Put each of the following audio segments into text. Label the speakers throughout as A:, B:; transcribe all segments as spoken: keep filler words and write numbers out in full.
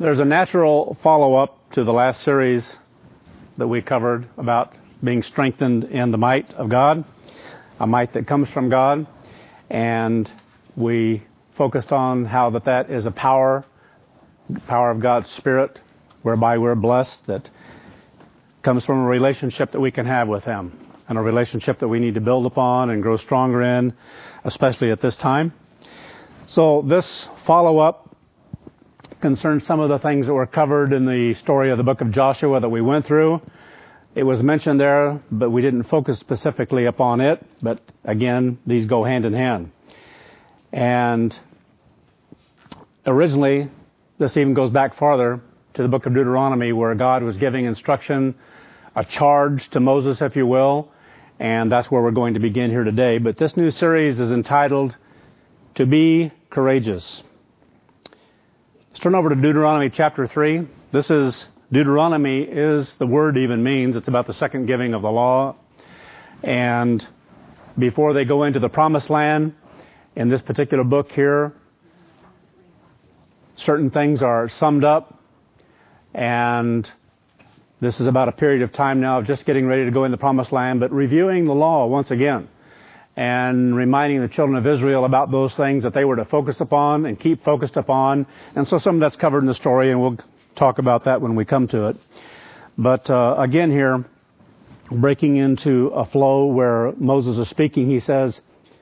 A: There's a natural follow-up to the last series that we covered about being strengthened in the might of God, a might that comes from God, and we focused on how that that is a power, power of God's Spirit, whereby we're blessed, that comes from a relationship that we can have with Him, and a relationship that we need to build upon and grow stronger in, especially at this time. So this follow-up concerns some of the things that were covered in the story of the book of Joshua that we went through. It was mentioned there, but we didn't focus specifically upon it. But again, these go hand in hand. And originally, this even goes back farther to the book of Deuteronomy, where God was giving instruction, a charge to Moses, if you will. And that's where we're going to begin here today. But this new series is entitled, To Be Courageous. Let's turn over to Deuteronomy chapter three. This is, Deuteronomy is, the word even means, it's about the second giving of the law. And before they go into the promised land, in this particular book here, certain things are summed up. And this is about a period of time now of just getting ready to go in the promised land, but reviewing the law once again, and reminding the children of Israel about those things that they were to focus upon and keep focused upon. And so some of that's covered in the story, and we'll talk about that when we come to it. But uh, again here, breaking into a flow where Moses is speaking, he says,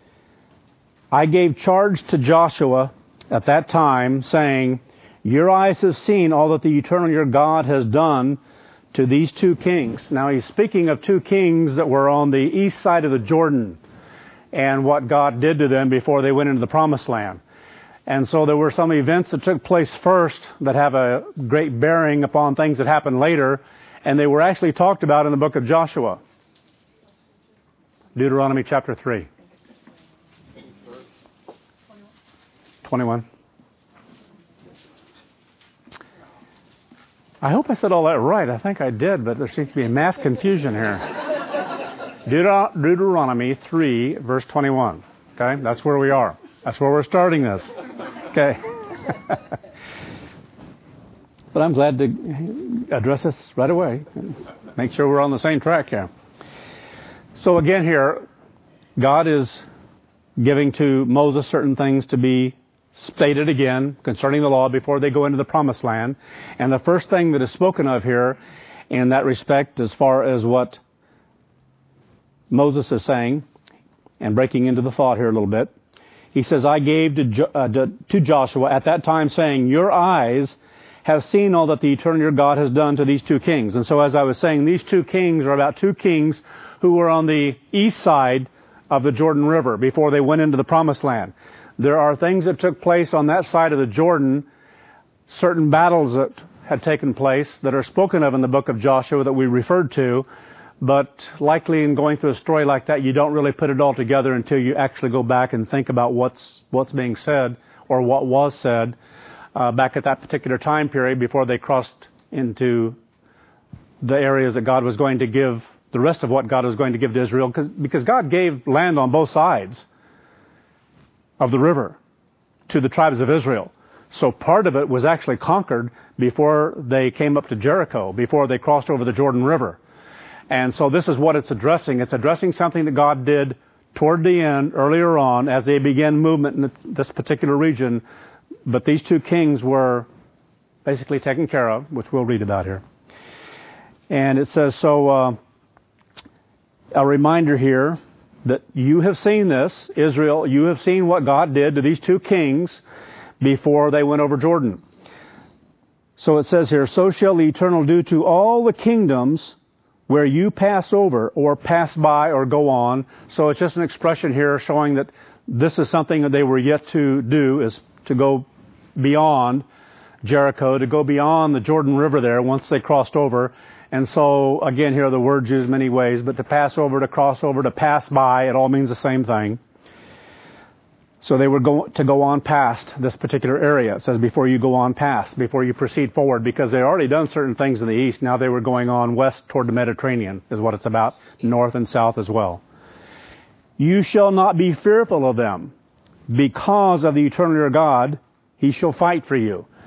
A: I gave charge to Joshua at that time, saying, your eyes have seen all that the eternal your God has done to these two kings. Now he's speaking of two kings that were on the east side of the Jordan, and what God did to them before they went into the promised land. And so there were some events that took place first that have a great bearing upon things that happened later, and they were actually talked about in the book of Joshua. Deuteronomy chapter three. twenty-one. I hope I said all that right. I think I did, but there seems to be a mass confusion here. Deut- Deuteronomy three, verse twenty-one. Okay, that's where we are. That's where we're starting this. Okay. But I'm glad to address this right away and make sure we're on the same track here. So again here, God is giving to Moses certain things to be stated again concerning the law before they go into the promised land. And the first thing that is spoken of here in that respect, as far as what Moses is saying, and breaking into the thought here a little bit, he says, I gave to, jo- uh, to, to Joshua at that time, saying, your eyes have seen all that the eternal your God has done to these two kings. And so as I was saying, these two kings are about two kings who were on the east side of the Jordan River before they went into the promised land. There are things that took place on that side of the Jordan, certain battles that had taken place that are spoken of in the book of Joshua that we referred to. But likely in going through a story like that, you don't really put it all together until you actually go back and think about what's what's being said or what was said uh, back at that particular time period before they crossed into the areas that God was going to give, the rest of what God was going to give to Israel, because because God gave land on both sides of the river to the tribes of Israel. So part of it was actually conquered before they came up to Jericho, before they crossed over the Jordan River. And so this is what it's addressing. It's addressing something that God did toward the end, earlier on, as they began movement in this particular region. But these two kings were basically taken care of, which we'll read about here. And it says, so uh, a reminder here that you have seen this, Israel, you have seen what God did to these two kings before they went over Jordan. So it says here, so shall the Eternal do to all the kingdoms where you pass over or pass by or go on. So it's just an expression here showing that this is something that they were yet to do, is to go beyond Jericho, to go beyond the Jordan River there once they crossed over. And so, again, here the word's used many ways, but to pass over, to cross over, to pass by, it all means the same thing. So they were going to go on past this particular area. It says before you go on past, before you proceed forward, because they'd already done certain things in the east. Now they were going on west toward the Mediterranean, is what it's about, north and south as well. You shall not be fearful of them, because of the eternal your God, He shall fight for you.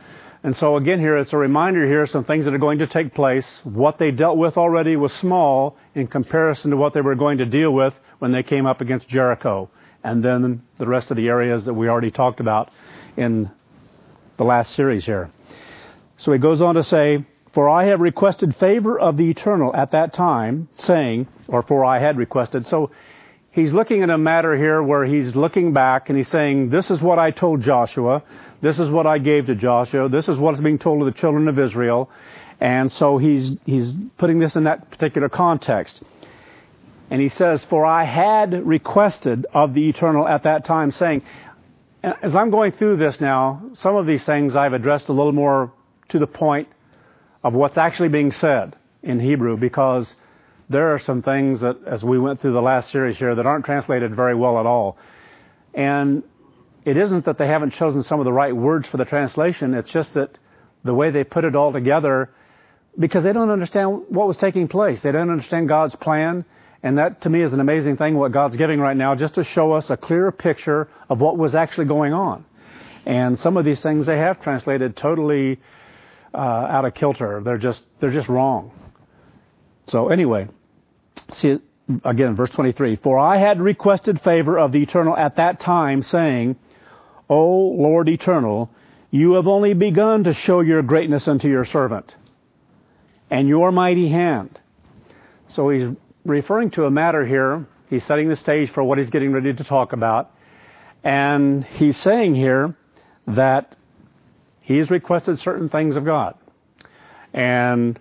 A: And so again here, it's a reminder here of some things that are going to take place. What they dealt with already was small in comparison to what they were going to deal with when they came up against Jericho. And then the rest of the areas that we already talked about in the last series here. So he goes on to say, for I have requested favor of the Eternal at that time, saying, or for I had requested. So he's looking at a matter here where he's looking back and he's saying, this is what I told Joshua. This is what I gave to Joshua. This is what's being told to the children of Israel. And so he's he's putting this in that particular context. And he says, for I had requested of the Eternal at that time, saying, as I'm going through this now, some of these things I've addressed a little more to the point of what's actually being said in Hebrew, because there are some things that, as we went through the last series here, that aren't translated very well at all. And it isn't that they haven't chosen some of the right words for the translation. It's just that the way they put it all together, because they don't understand what was taking place. They don't understand God's plan. And that, to me, is an amazing thing, what God's giving right now, just to show us a clearer picture of what was actually going on. And some of these things they have translated totally uh, out of kilter. They're just they're just wrong. So anyway, see again, verse twenty-three. For I had requested favor of the Eternal at that time, saying, O Lord Eternal, you have only begun to show your greatness unto your servant, and your mighty hand. So he's referring to a matter here. He's setting the stage for what he's getting ready to talk about. And he's saying here that he's requested certain things of God. And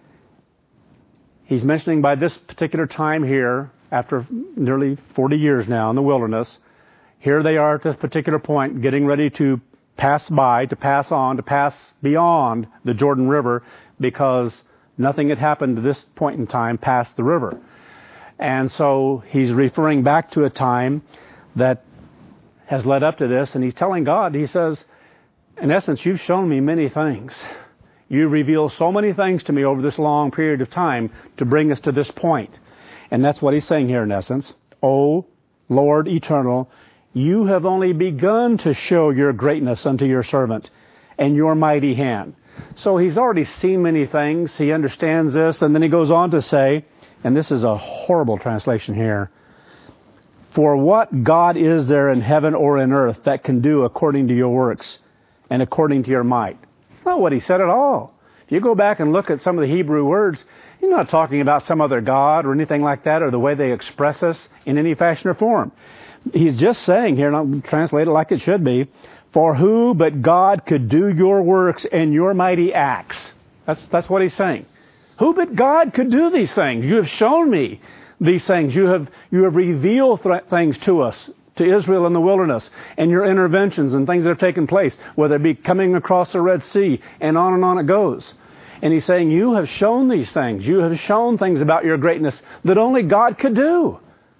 A: he's mentioning by this particular time here, after nearly forty years now in the wilderness, here they are at this particular point, getting ready to pass by, to pass on, to pass beyond the Jordan River, because nothing had happened to this point in time past the river. And so he's referring back to a time that has led up to this, and he's telling God, he says, in essence, you've shown me many things. You reveal so many things to me over this long period of time to bring us to this point. And that's what he's saying here in essence. O Lord Eternal, you have only begun to show your greatness unto your servant and your mighty hand. So he's already seen many things. He understands this. And then he goes on to say, and this is a horrible translation here, for what God is there in heaven or in earth that can do according to your works and according to your might? It's not what he said at all. If you go back and look at some of the Hebrew words, he's not talking about some other God or anything like that, or the way they express us in any fashion or form. He's just saying here, and I'll translate it like it should be, for who but God could do your works and your mighty acts? That's, that's what he's saying. Who but God could do these things? You have shown me these things. You have, you have revealed th- things to us, to Israel in the wilderness, and your interventions and things that have taken place, whether it be coming across the Red Sea, and on and on it goes. And he's saying, you have shown these things. You have shown things about your greatness that only God could do.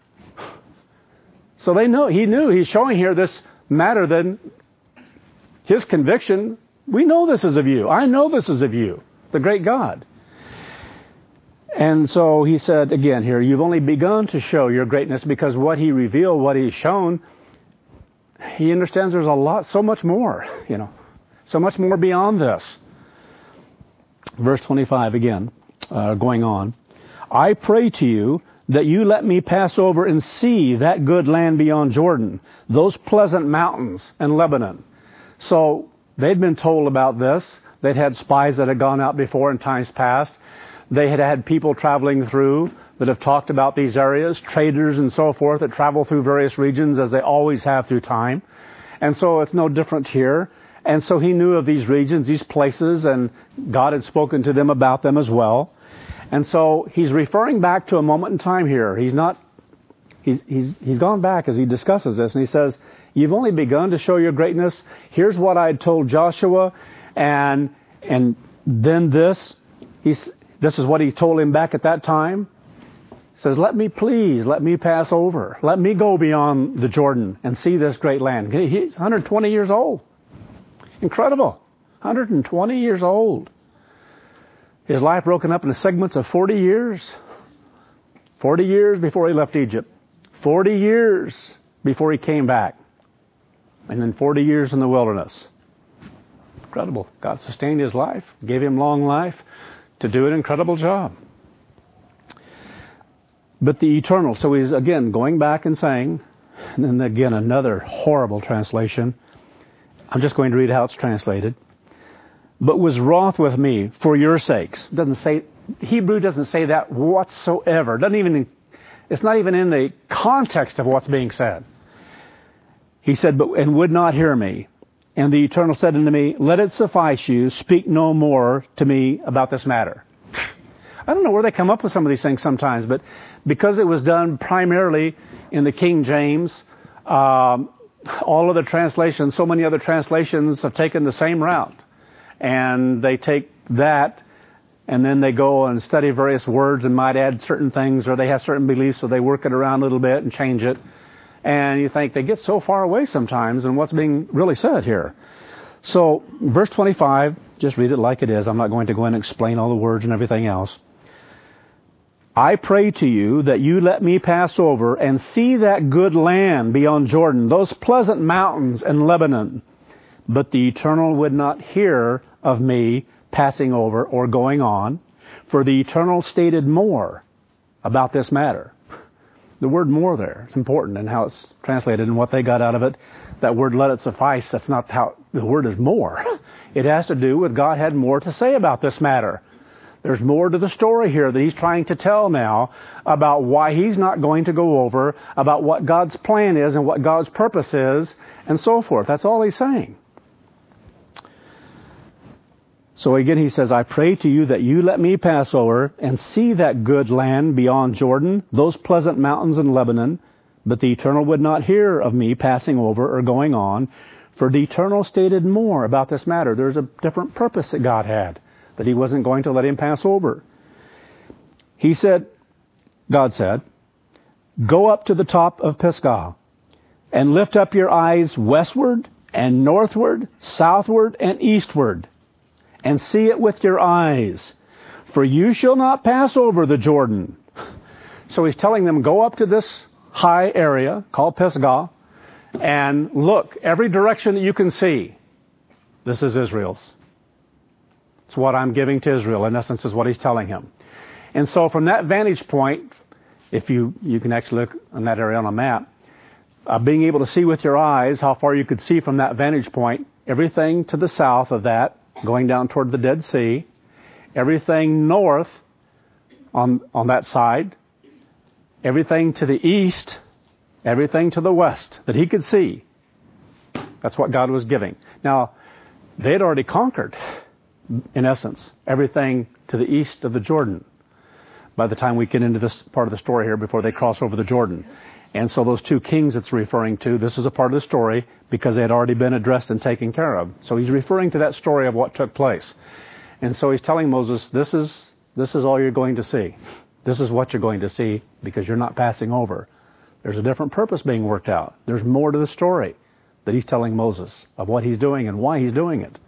A: So they know, he knew, he's showing here this matter that his conviction, we know this is of you. I know this is of you, the great God. And so he said again here, you've only begun to show your greatness, because what he revealed, what he's shown, he understands there's a lot, so much more, you know, so much more beyond this. Verse twenty-five again, uh, going on. I pray to you that you let me pass over and see that good land beyond Jordan, those pleasant mountains and Lebanon. So they'd been told about this. They'd had spies that had gone out before in times past. They had had people traveling through that have talked about these areas, traders and so forth that travel through various regions, as they always have through time. And so it's no different here. And so he knew of these regions, these places, and God had spoken to them about them as well. And so he's referring back to a moment in time here. He's not, he's, he's, he's gone back as he discusses this, and he says, you've only begun to show your greatness. Here's what I had told Joshua, and, and then this, he's, this is what he told him back at that time. He says, let me please, let me pass over. Let me go beyond the Jordan and see this great land. He's one hundred twenty years old. Incredible. one hundred twenty years old. His life broken up into segments of forty years. forty years before he left Egypt. forty years before he came back. And then forty years in the wilderness. Incredible. God sustained his life, gave him long life to do an incredible job. But the eternal, so he's again going back and saying, and then again another horrible translation. I'm just going to read how it's translated. But was wroth with me for your sakes. Doesn't say, Hebrew doesn't say that whatsoever. Doesn't even, it's not even in the context of what's being said. He said, but, and would not hear me. And the Eternal said unto me, let it suffice you, speak no more to me about this matter. I don't know where they come up with some of these things sometimes, but because it was done primarily in the King James, um, all of the translations, so many other translations have taken the same route. And they take that, and then they go and study various words and might add certain things, or they have certain beliefs, so they work it around a little bit and change it. And you think they get so far away sometimes in what's being really said here. So, verse twenty-five, just read it like it is. I'm not going to go in and explain all the words and everything else. I pray to you that you let me pass over and see that good land beyond Jordan, those pleasant mountains in Lebanon. But the Eternal would not hear of me passing over or going on, for the Eternal stated more about this matter. The word more there is important in how it's translated and what they got out of it. That word let it suffice, that's not how, the word is more. It has to do with God had more to say about this matter. There's more to the story here that he's trying to tell now about why he's not going to go over, about what God's plan is and what God's purpose is, and so forth. That's all he's saying. So again, he says, I pray to you that you let me pass over and see that good land beyond Jordan, those pleasant mountains in Lebanon. But the Eternal would not hear of me passing over or going on, for the Eternal stated more about this matter. There's a different purpose that God had, that he wasn't going to let him pass over. He said, God said, go up to the top of Pisgah and lift up your eyes westward and northward, southward and eastward, and see it with your eyes, for you shall not pass over the Jordan. So he's telling them, go up to this high area called Pisgah and look, every direction that you can see, this is Israel's. It's what I'm giving to Israel, in essence, is what he's telling him. And so from that vantage point, if you, you can actually look on that area on a map, uh, being able to see with your eyes how far you could see from that vantage point, everything to the south of that, going down toward the Dead Sea, everything north on on that side, everything to the east, everything to the west that he could see. That's what God was giving. Now, they had already conquered, in essence, everything to the east of the Jordan by the time we get into this part of the story here before they cross over the Jordan. And so those two kings it's referring to, this is a part of the story because they had already been addressed and taken care of. So he's referring to that story of what took place. And so he's telling Moses, this is this is all you're going to see. This is what you're going to see because you're not passing over. There's a different purpose being worked out. There's more to the story that he's telling Moses of what he's doing and why he's doing it.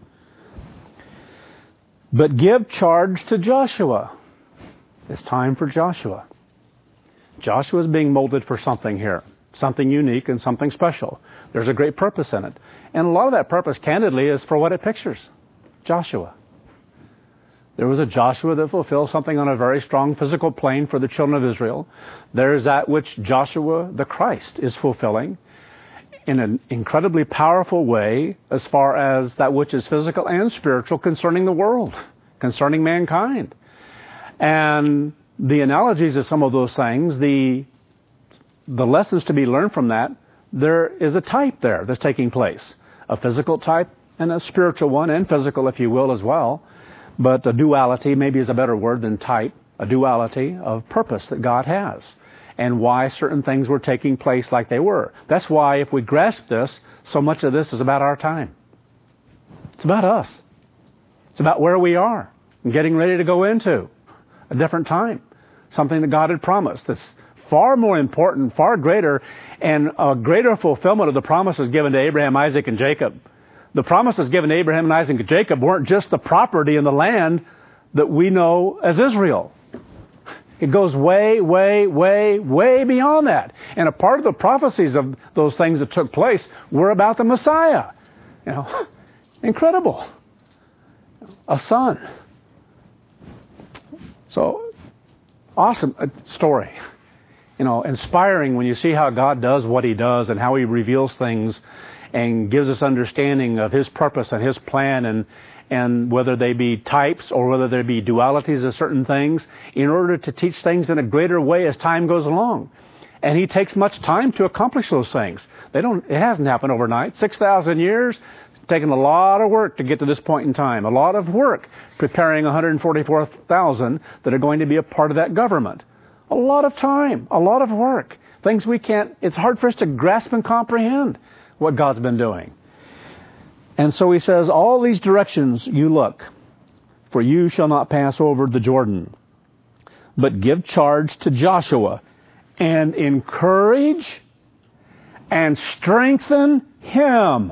A: But give charge to Joshua. It's time for Joshua. Joshua is being molded for something here, something unique and something special. There's a great purpose in it. And a lot of that purpose, candidly, is for what it pictures. Joshua. There was a Joshua that fulfilled something on a very strong physical plane for the children of Israel. There is that which Joshua the Christ is fulfilling in an incredibly powerful way as far as that which is physical and spiritual concerning the world, concerning mankind. And the analogies of some of those things, the the lessons to be learned from that, there is a type there that's taking place. A physical type and a spiritual one, and physical, if you will, as well. But a duality maybe is a better word than type. A duality of purpose that God has. And why certain things were taking place like they were. That's why if we grasp this, so much of this is about our time. It's about us. It's about where we are and getting ready to go into a different time. Something that God had promised that's far more important, far greater, and a greater fulfillment of the promises given to Abraham, Isaac, and Jacob. The promises given to Abraham and Isaac and Jacob weren't just the property and the land that we know as Israel. It goes way, way, way, way beyond that. And a part of the prophecies of those things that took place were about the Messiah. You know, incredible. a son. So, awesome story. You know, inspiring when you see how God does what He does and how He reveals things and gives us understanding of His purpose and His plan, and and whether they be types or whether they be dualities of certain things, in order to teach things in a greater way as time goes along. And He takes much time to accomplish those things. They don't. It hasn't happened overnight. Six thousand years, taken a lot of work to get to this point in time. A lot of work preparing one hundred forty-four thousand that are going to be a part of that government. A lot of time, a lot of work. Things we can't, it's hard for us to grasp and comprehend what God's been doing. And so He says, all these directions you look, for you shall not pass over the Jordan, but give charge to Joshua and encourage and strengthen him.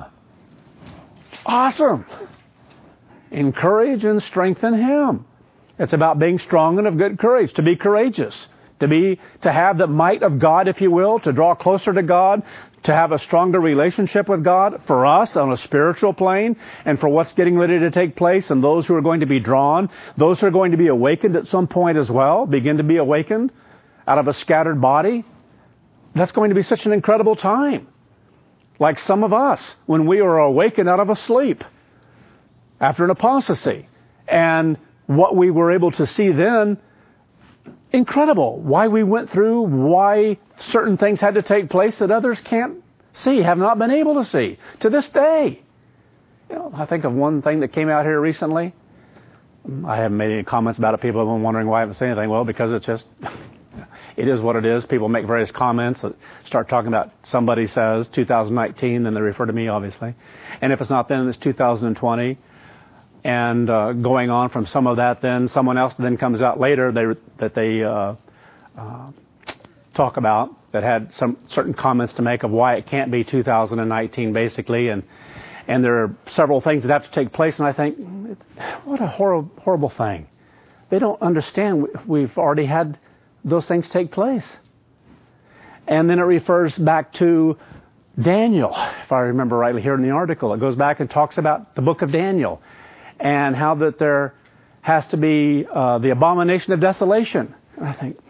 A: Awesome. Encourage and strengthen him. It's about being strong and of good courage, to be courageous. To be, to have the might of God, if you will, to draw closer to God, to have a stronger relationship with God for us on a spiritual plane, and for what's getting ready to take place, and those who are going to be drawn, those who are going to be awakened at some point as well, begin to be awakened out of a scattered body. That's going to be such an incredible time. Like some of us, when we were awakened out of a sleep after an apostasy. And what we were able to see then, incredible. Why we went through, why certain things had to take place that others can't see, have not been able to see to this day. You know, I think of one thing that came out here recently. I haven't made any comments about it. People have been wondering why I haven't said anything. Well, because it's just, it is what it is. People make various comments that start talking about somebody says two thousand nineteen, then they refer to me, obviously. And if it's not then, it's two thousand twenty. And uh, going on from some of that, then someone else then comes out later they, that they uh, uh, talk about that had some certain comments to make of why it can't be two thousand nineteen, basically. And and there are several things that have to take place. And I think, what a horrible, horrible thing. They don't understand we've already had those things take place. And then it refers back to Daniel, if I remember rightly here in the article. It goes back and talks about the book of Daniel. And how that there has to be uh, the abomination of desolation. And I think,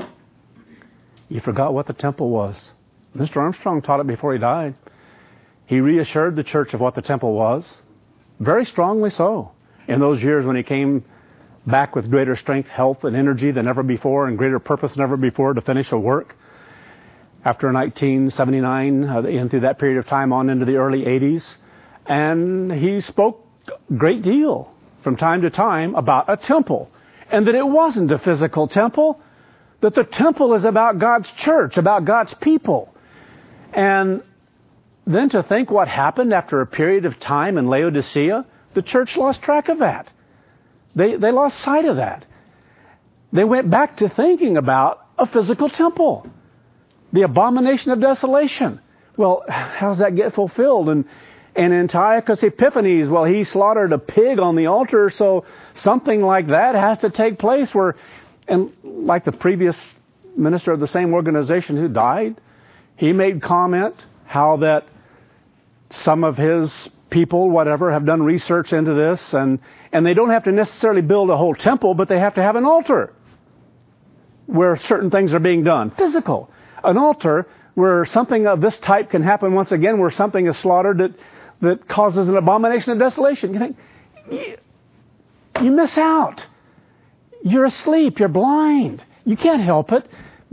A: you forgot what the temple was. Mister Armstrong taught it before he died. He reassured the church of what the temple was. Very strongly so. In those years when he came back with greater strength, health, and energy than ever before, and greater purpose than ever before to finish a work. After nineteen seventy-nine, uh, and through that period of time on into the early eighties. And he spoke great deal from time to time about a temple, and that it wasn't a physical temple, that the temple is about God's church, about God's people. And then to think what happened after a period of time in Laodicea, the church lost track of that. They, they lost sight of that. They went back to thinking about a physical temple, the abomination of desolation. Well, how does that get fulfilled? And And Antiochus Epiphanes, well, he slaughtered a pig on the altar, so something like that has to take place where, and like the previous minister of the same organization who died, he made comment how that some of his people, whatever, have done research into this, and, and they don't have to necessarily build a whole temple, but they have to have an altar where certain things are being done. Physical. An altar where something of this type can happen once again, where something is slaughtered that that causes an abomination of desolation. You think, you, you miss out. You're asleep. You're blind. You can't help it.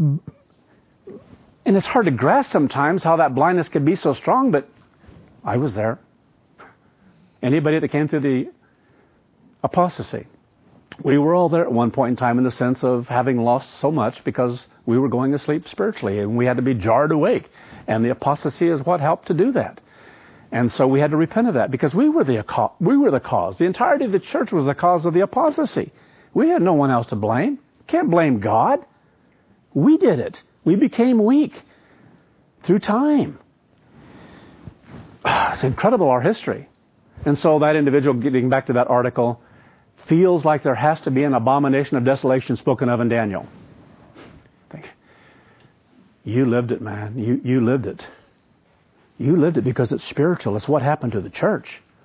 A: And it's hard to grasp sometimes how that blindness could be so strong, but I was there. Anybody that came through the apostasy. We were all there at one point in time in the sense of having lost so much because we were going to sleep spiritually and we had to be jarred awake. And the apostasy is what helped to do that. And so we had to repent of that because we were the we were the cause. The entirety of the church was the cause of the apostasy. We had no one else to blame. Can't blame God. We did it. We became weak through time. It's incredible, our history. And so that individual, getting back to that article, feels like there has to be an abomination of desolation spoken of in Daniel. Think, you lived it, man. You you lived it. You lived it because it's spiritual. It's what happened to the church.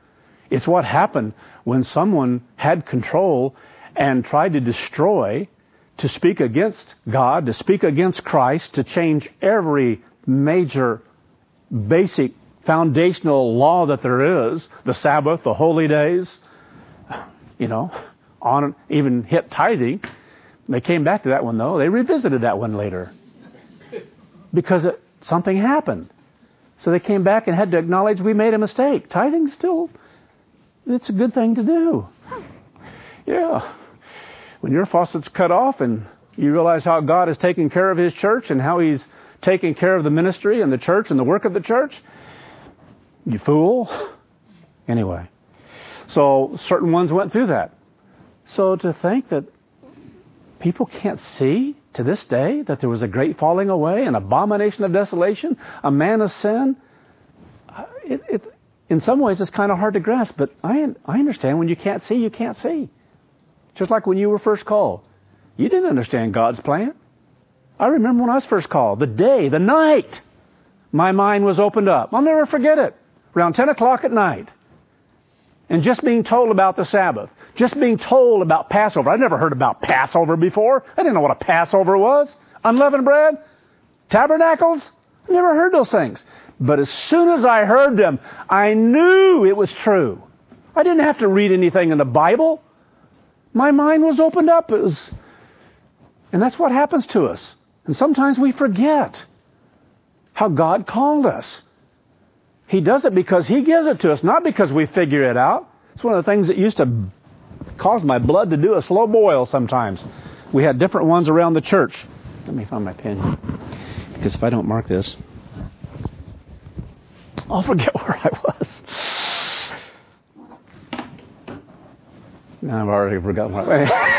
A: It's what happened when someone had control and tried to destroy, to speak against God, to speak against Christ, to change every major, basic, foundational law that there is, the Sabbath, the holy days, you know, on even hit tithing. They came back to that one, though. They revisited that one later because it, something happened. So they came back and had to acknowledge we made a mistake. Tithing still, it's a good thing to do. Yeah. When your faucet's cut off and you realize how God is taking care of His church and how He's taking care of the ministry and the church and the work of the church, you fool. Anyway, so certain ones went through that. So to think that people can't see to this day that there was a great falling away, an abomination of desolation, a man of sin, it, it, in some ways it's kind of hard to grasp, but I, I understand when you can't see, you can't see. Just like when you were first called. You didn't understand God's plan. I remember when I was first called, the day, the night, my mind was opened up. I'll never forget it. Around ten o'clock at night. And just being told about the Sabbath. Just being told about Passover. I'd never heard about Passover before. I didn't know what a Passover was. Unleavened bread. Tabernacles. I never heard those things. But as soon as I heard them, I knew it was true. I didn't have to read anything in the Bible. My mind was opened up. It was, and that's what happens to us. And sometimes we forget how God called us. He does it because He gives it to us, not because we figure it out. It's one of the things that used to cause my blood to do a slow boil sometimes. We had different ones around the church. Let me find my pen. Because if I don't mark this, I'll forget where I was. I've already forgotten what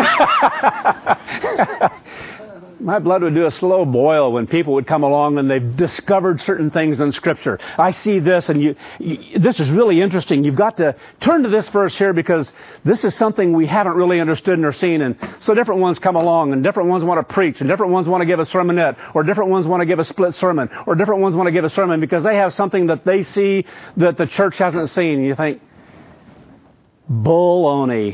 A: I My blood would do a slow boil when people would come along and they've discovered certain things in Scripture. I see this and you, you, this is really interesting. You've got to turn to this verse here because this is something we haven't really understood nor seen. And so different ones come along and different ones want to preach and different ones want to give a sermonette or different ones want to give a split sermon or different ones want to give a sermon because they have something that they see that the church hasn't seen. And you think, bull-oni.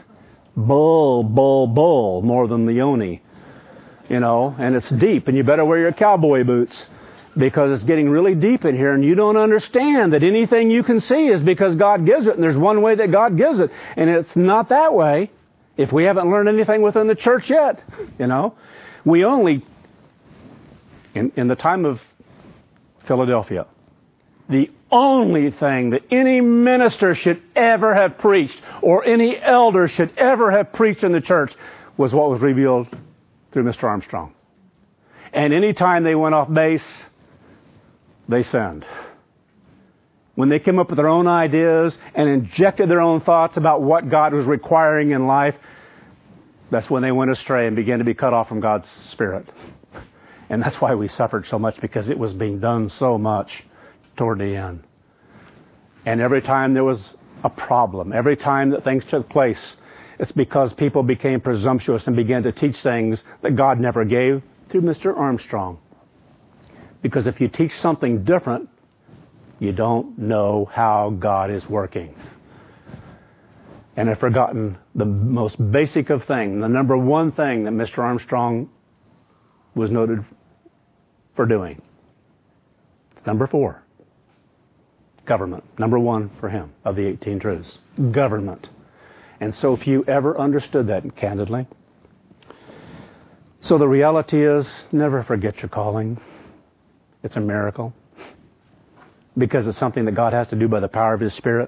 A: Bull, bull, bull, more than the oni. You know, and it's deep, and you better wear your cowboy boots because it's getting really deep in here, and you don't understand that anything you can see is because God gives it, and there's one way that God gives it, and it's not that way if we haven't learned anything within the church yet, you know. We only, in, in the time of Philadelphia, the only thing that any minister should ever have preached or any elder should ever have preached in the church was what was revealed through Mister Armstrong. And any time they went off base, they sinned. When they came up with their own ideas and injected their own thoughts about what God was requiring in life, that's when they went astray and began to be cut off from God's Spirit. And that's why we suffered so much, because it was being done so much toward the end. And every time there was a problem, every time that things took place, it's because people became presumptuous and began to teach things that God never gave through Mister Armstrong. Because if you teach something different, you don't know how God is working. And I've forgotten the most basic of things, the number one thing that Mister Armstrong was noted for doing. It's number four. Government. Number one for him of the eighteen truths. Government. And so few ever understood that, candidly. So the reality is, never forget your calling. It's a miracle. Because it's something that God has to do by the power of His Spirit.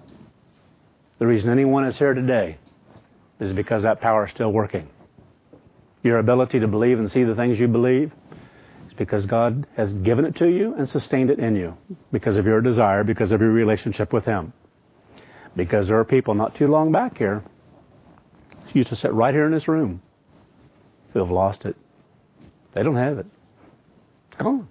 A: The reason anyone is here today is because that power is still working. Your ability to believe and see the things you believe is because God has given it to you and sustained it in you. Because of your desire, because of your relationship with Him. Because there are people not too long back here who used to sit right here in this room who have lost it. They don't have it. It's gone.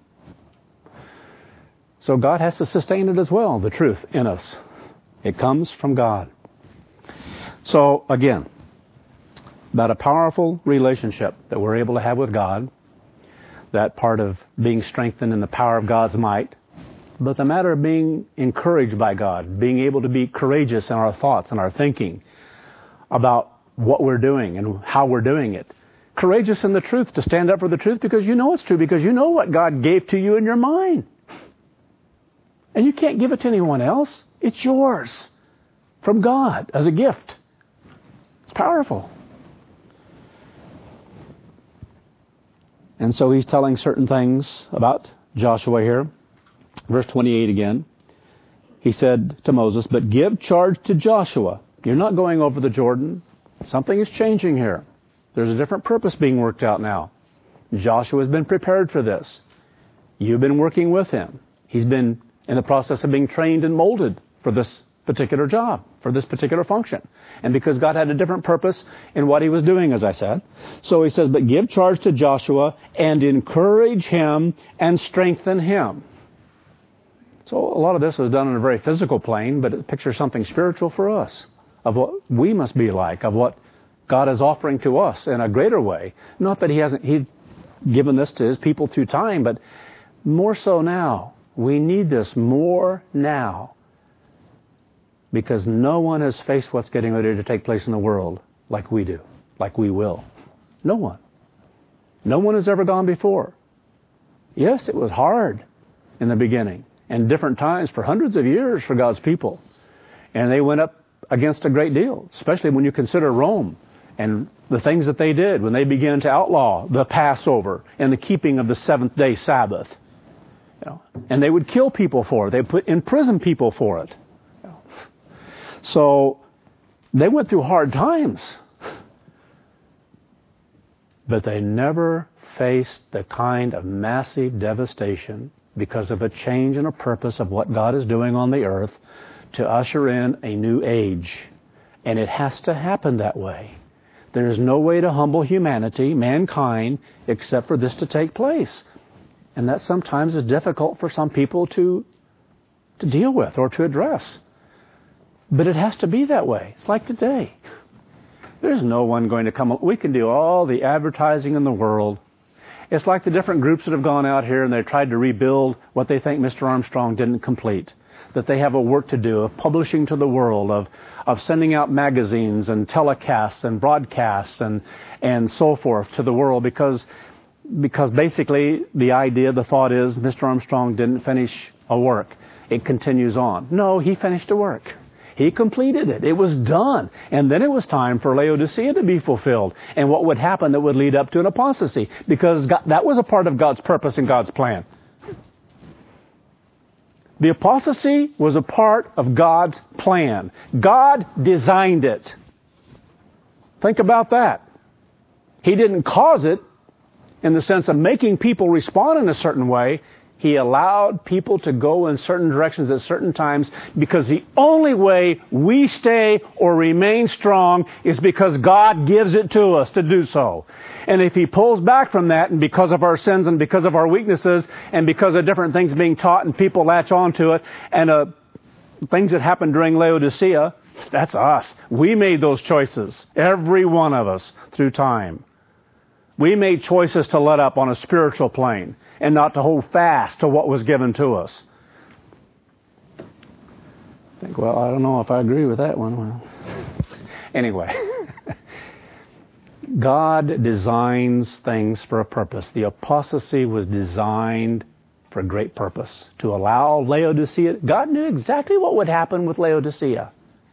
A: So God has to sustain it as well, the truth in us. It comes from God. So again, about a powerful relationship that we're able to have with God, that part of being strengthened in the power of God's might, but the matter of being encouraged by God, being able to be courageous in our thoughts and our thinking about what we're doing and how we're doing it. Courageous in the truth, to stand up for the truth because you know it's true, because you know what God gave to you in your mind. And you can't give it to anyone else. It's yours from God as a gift. It's powerful. And so he's telling certain things about Joshua here. Verse twenty-eight again. He said to Moses, "But give charge to Joshua." You're not going over the Jordan. Something is changing here. There's a different purpose being worked out now. Joshua has been prepared for this. You've been working with him. He's been in the process of being trained and molded for this particular job, for this particular function. And because God had a different purpose in what he was doing, as I said. So he says, "But give charge to Joshua and encourage him and strengthen him." So a lot of this was done on a very physical plane, but it pictures something spiritual for us, of what we must be like, of what God is offering to us in a greater way. Not that he hasn't, he's given this to his people through time, but more so now. We need this more now. Because no one has faced what's getting ready to take place in the world like we do, like we will. No one. No one has ever gone before. Yes, it was hard in the beginning, and different times for hundreds of years for God's people. And they went up against a great deal, especially when you consider Rome and the things that they did when they began to outlaw the Passover and the keeping of the seventh day Sabbath. You know, and they would kill people for it. They put imprison people for it. You know. So they went through hard times. But they never faced the kind of massive devastation because of a change in a purpose of what God is doing on the earth to usher in a new age. And it has to happen that way. There is no way to humble humanity, mankind, except for this to take place. And that sometimes is difficult for some people to, to deal with or to address. But it has to be that way. It's like today. There's no one going to come. We can do all the advertising in the world. It's like the different groups that have gone out here and they've tried to rebuild what they think Mister Armstrong didn't complete. That they have a work to do of publishing to the world, of, of sending out magazines and telecasts and broadcasts and, and so forth to the world because, because basically the idea, the thought is Mister Armstrong didn't finish a work. It continues on. No, he finished a work. He completed it. It was done. And then it was time for Laodicea to be fulfilled. And what would happen that would lead up to an apostasy? Because God, that was a part of God's purpose and God's plan. The apostasy was a part of God's plan. God designed it. Think about that. He didn't cause it in the sense of making people respond in a certain way. He allowed people to go in certain directions at certain times because the only way we stay or remain strong is because God gives it to us to do so. And if He pulls back from that, and because of our sins and because of our weaknesses and because of different things being taught and people latch on to it and uh, things that happened during Laodicea, that's us. We made those choices, every one of us, through time. We made choices to let up on a spiritual plane and not to hold fast to what was given to us. I think, well, I don't know if I agree with that one. Well, anyway, God designs things for a purpose. The apostasy was designed for a great purpose. To allow Laodicea, God knew exactly what would happen with Laodicea.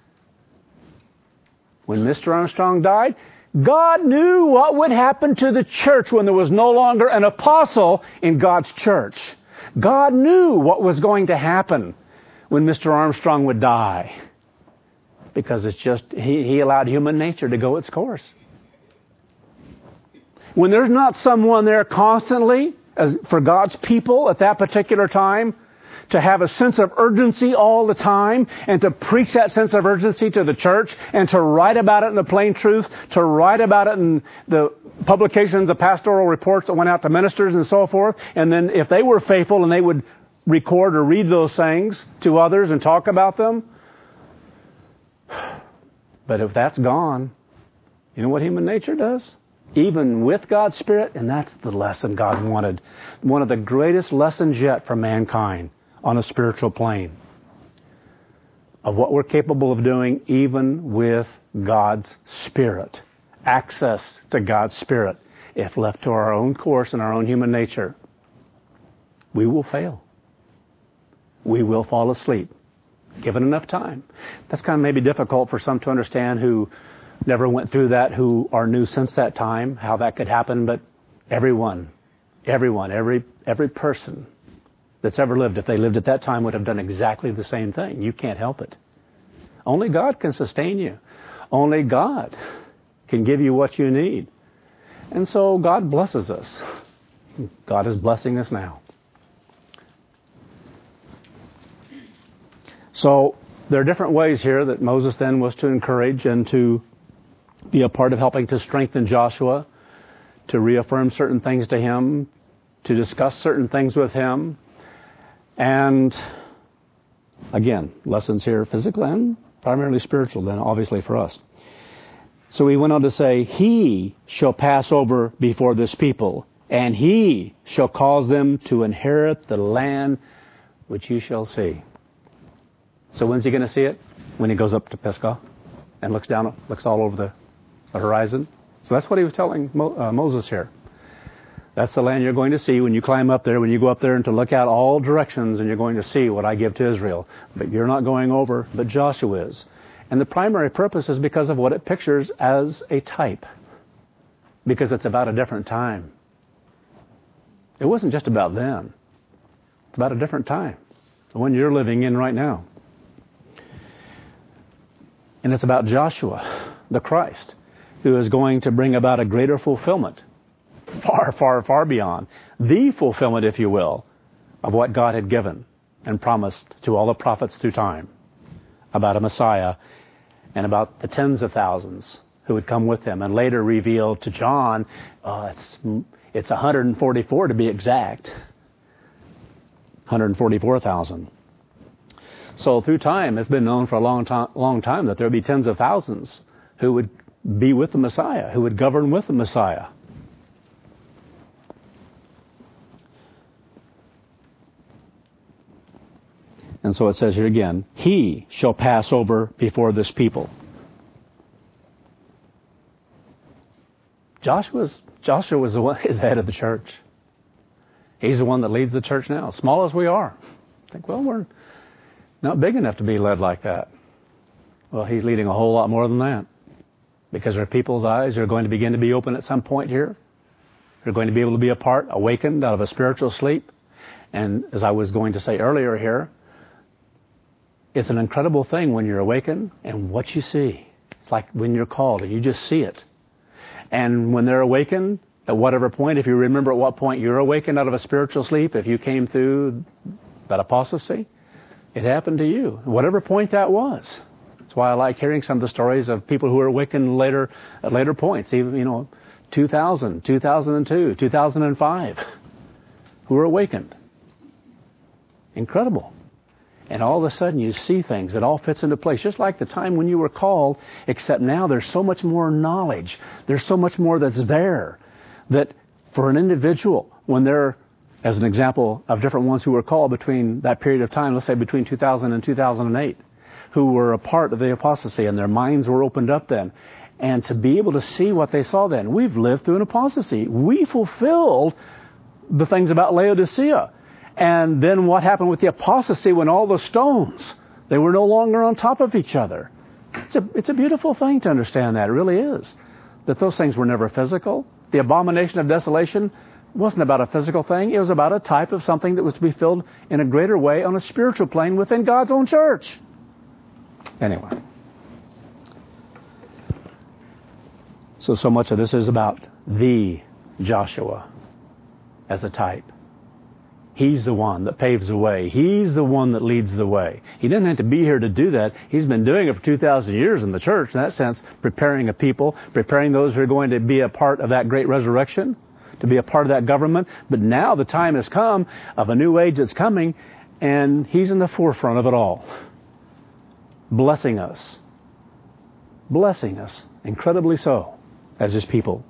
A: When Mister Armstrong died, God knew what would happen to the church when there was no longer an apostle in God's church. God knew what was going to happen when Mister Armstrong would die. Because it's just, he, he allowed human nature to go its course. When there's not someone there constantly as for God's people at that particular time, to have a sense of urgency all the time and to preach that sense of urgency to the church and to write about it in the plain truth, to write about it in the publications, the pastoral reports that went out to ministers and so forth. And then if they were faithful and they would record or read those things to others and talk about them. But if that's gone, you know what human nature does? Even with God's Spirit, and that's the lesson God wanted. One of the greatest lessons yet for mankind. on a spiritual plane of what we're capable of doing even with God's Spirit. Access to God's Spirit. If left to our own course and our own human nature, we will fail. We will fall asleep, given enough time. That's kind of maybe difficult for some to understand who never went through that, who are new since that time, how that could happen, but everyone, everyone, every every person that's ever lived, if they lived at that time, would have done exactly the same thing. You can't help it. Only God can sustain you. Only God can give you what you need. And so God blesses us. God is blessing us now. So there are different ways here that Moses then was to encourage and to be a part of helping to strengthen Joshua, to reaffirm certain things to him, to discuss certain things with him. And again, lessons here, physical and primarily spiritual, then obviously for us. So he went on to say, he shall pass over before this people, and he shall cause them to inherit the land which you shall see. So when's he going to see it? When he goes up to Pisgah and looks down, looks all over the, the horizon. So that's what he was telling Mo, uh, Moses here. That's the land you're going to see when you climb up there, when you go up there and to look out all directions, and you're going to see what I give to Israel. But you're not going over, but Joshua is. And the primary purpose is because of what it pictures as a type. Because it's about a different time. It wasn't just about then. It's about a different time. The one you're living in right now. And it's about Joshua, the Christ, who is going to bring about a greater fulfillment. Far, far, far beyond the fulfillment, if you will, of what God had given and promised to all the prophets through time about a Messiah and about the tens of thousands who would come with him, and later revealed to John, uh, it's it's one hundred forty-four to be exact, one hundred forty-four thousand. So through time, it's been known for a long time, long time that there would be tens of thousands who would be with the Messiah, who would govern with the Messiah. And so it says here again, he shall pass over before this people. Joshua's, Joshua was the one, is the head of the church. He's the one that leads the church now, small as we are. I think, well, we're not big enough to be led like that. Well, he's leading a whole lot more than that. Because our people's eyes are going to begin to be open at some point here. They're going to be able to be apart, awakened out of a spiritual sleep. And as I was going to say earlier here, it's an incredible thing when you're awakened and what you see. It's like when you're called and you just see it. And when they're awakened, at whatever point, if you remember at what point you're awakened out of a spiritual sleep, if you came through that apostasy, it happened to you. Whatever point that was. That's why I like hearing some of the stories of people who were awakened later, at later points, even, you know, two thousand, two thousand two, two thousand five, who were awakened. Incredible. And all of a sudden you see things. It all fits into place. Just like the time when you were called, except now there's so much more knowledge. There's so much more that's there. That for an individual, when they're, as an example of different ones who were called between that period of time, let's say between two thousand and two thousand eight, who were a part of the apostasy, and their minds were opened up then. And to be able to see what they saw then. We've lived through an apostasy. We fulfilled the things about Laodicea. And then what happened with the apostasy when all the stones, they were no longer on top of each other. It's a, it's a beautiful thing to understand that. It really is. That those things were never physical. The abomination of desolation wasn't about a physical thing. It was about a type of something that was to be filled in a greater way on a spiritual plane within God's own church. Anyway. So, so much of this is about the Joshua as a type. He's the one that paves the way. He's the one that leads the way. He didn't have to be here to do that. He's been doing it for two thousand years in the church, in that sense, preparing a people, preparing those who are going to be a part of that great resurrection, to be a part of that government. But now the time has come of a new age that's coming, and He's in the forefront of it all. Blessing us. Blessing us, incredibly so, as His people.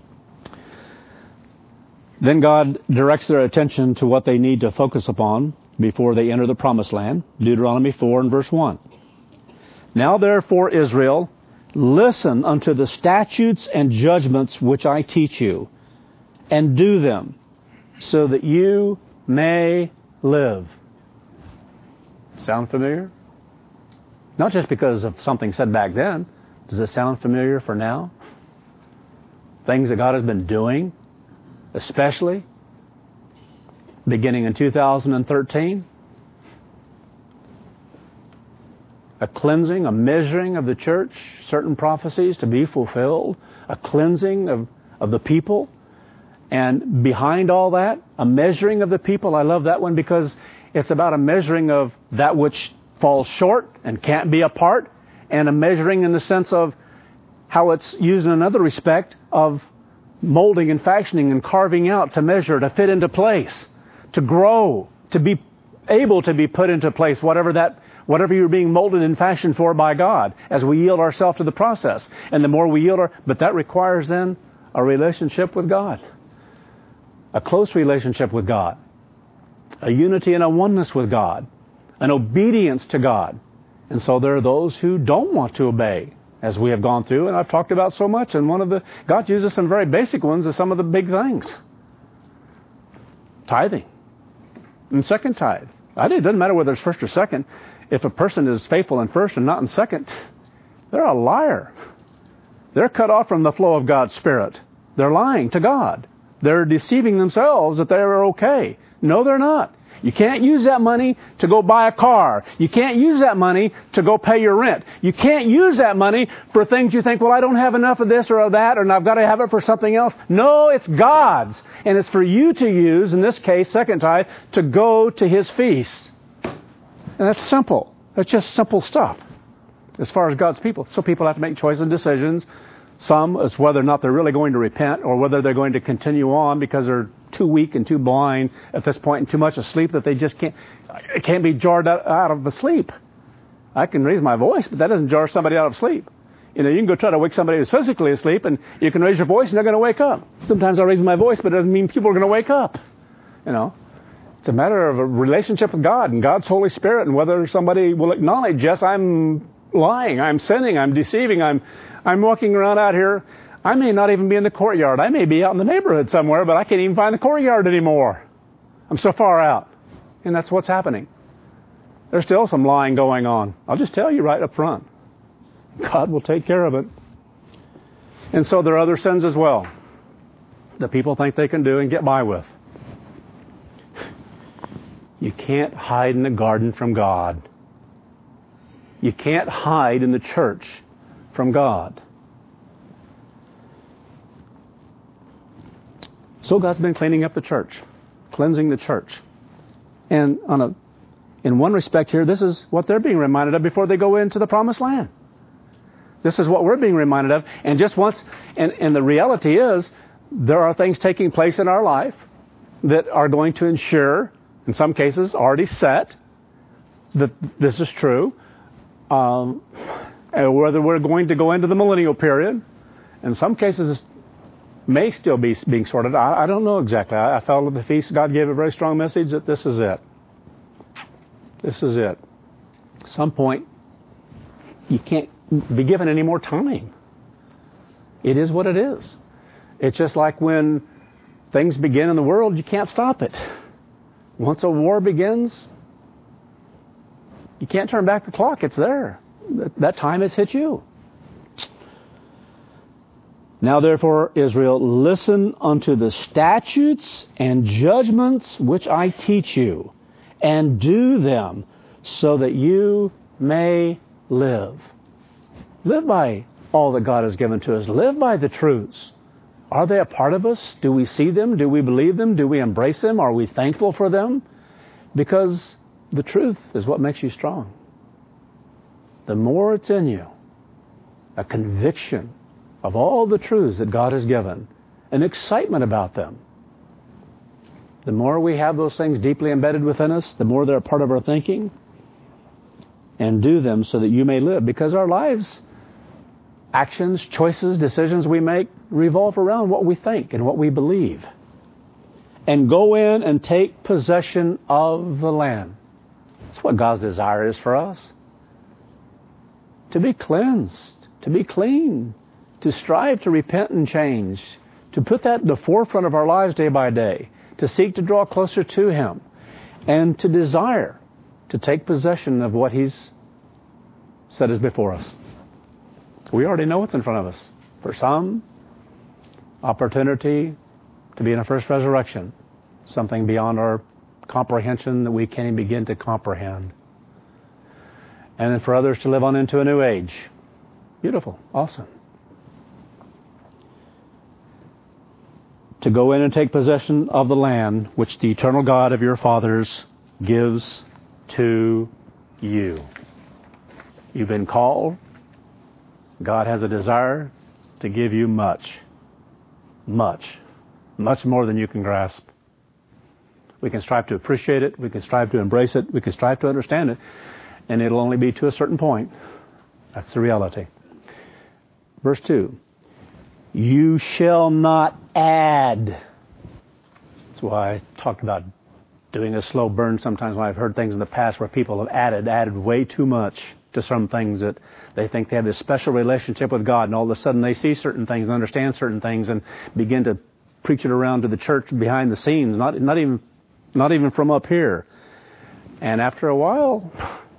A: Then God directs their attention to what they need to focus upon. before they enter the promised land. Deuteronomy four and verse one. Now therefore, Israel, listen unto the statutes and judgments which I teach you, and do them, so that you may live. Sound familiar? Not just because of something said back then. Does it sound familiar for now? Things that God has been doing, especially beginning in two thousand thirteen. A cleansing, a measuring of the church, certain prophecies to be fulfilled, a cleansing of, of the people. And behind all that, a measuring of the people. I love that one because it's about a measuring of that which falls short and can't be a part, and a measuring in the sense of how it's used in another respect of molding and fashioning and carving out to measure, to fit into place, to grow, to be able to be put into place, whatever that, whatever you're being molded and fashioned for by God, as we yield ourselves to the process. And the more we yield our, but that requires then a relationship with God, a close relationship with God, a unity and a oneness with God, an obedience to God. And so there are those who don't want to obey, as we have gone through, and I've talked about so much. And one of the, God uses some very basic ones as some of the big things. Tithing. And second tithe. I think it doesn't matter whether it's first or second. If a person is faithful in first and not in second, they're a liar. They're cut off from the flow of God's Spirit. They're lying to God. They're deceiving themselves that they're okay. No, they're not. You can't use that money to go buy a car. You can't use that money to go pay your rent. You can't use that money for things you think, well, I don't have enough of this or of that, and I've got to have it for something else. No, it's God's. And it's for you to use, in this case, second tithe, to go to His feasts. And that's simple. That's just simple stuff as far as God's people. So people have to make choices and decisions. Some is whether or not they're really going to repent or whether they're going to continue on because they're too weak and too blind at this point and too much asleep that they just can't, it can't be jarred out, out of the sleep. I can raise my voice, but that doesn't jar somebody out of sleep. You know, you can go try to wake somebody who's physically asleep and you can raise your voice and they're going to wake up. Sometimes I raise my voice, but it doesn't mean people are going to wake up. You know, it's a matter of a relationship with God and God's Holy Spirit and whether somebody will acknowledge, yes, I'm lying, I'm sinning, I'm deceiving, I'm I'm walking around out here. I may not even be in the courtyard. I may be out in the neighborhood somewhere, but I can't even find the courtyard anymore. I'm so far out. And that's what's happening. There's still some lying going on. I'll just tell you right up front. God will take care of it. And so there are other sins as well that people think they can do and get by with. You can't hide in the garden from God. You can't hide in the church from God. So God's been cleaning up the church, cleansing the church. And on a, in one respect here, this is what they're being reminded of before they go into the promised land. This is what we're being reminded of. And just once, and, and the reality is, there are things taking place in our life that are going to ensure, in some cases already set, that this is true. Um, whether we're going to go into the millennial period. In some cases, may still be being sorted. I, I don't know exactly. I, I felt at the feast, God gave a very strong message that this is it. This is it. At some point, you can't be given any more time. It is what it is. It's just like when things begin in the world, you can't stop it. Once a war begins, you can't turn back the clock. It's there. That time has hit you. Now therefore, Israel, listen unto the statutes and judgments which I teach you, and do them, so that you may live. Live by all that God has given to us. Live by the truths. Are they a part of us? Do we see them? Do we believe them? Do we embrace them? Are we thankful for them? Because the truth is what makes you strong. The more it's in you, a conviction of all the truths that God has given, an excitement about them. The more we have those things deeply embedded within us, the more they're a part of our thinking, and do them so that you may live. Because our lives, actions, choices, decisions we make revolve around what we think and what we believe. and go in and take possession of the land. That's what God's desire is for us. To be cleansed, to be clean, to strive to repent and change, to put that in the forefront of our lives day by day, to seek to draw closer to Him, and to desire to take possession of what He's said is before us. We already know what's in front of us. For some, opportunity to be in a first resurrection, something beyond our comprehension that we can't even begin to comprehend. And then for others to live on into a new age. Beautiful, awesome. To go in and take possession of the land which the eternal God of your fathers gives to you. You've been called. God has a desire to give you much. Much. Much more than you can grasp. We can strive to appreciate it. We can strive to embrace it. We can strive to understand it. And it'll only be to a certain point. That's the reality. Verse two. You shall not add. That's why I talked about doing a slow burn sometimes when I've heard things in the past where people have added, added way too much to some things that they think they have this special relationship with God, and all of a sudden they see certain things and understand certain things and begin to preach it around to the church behind the scenes, not not even not even from up here. And after a while,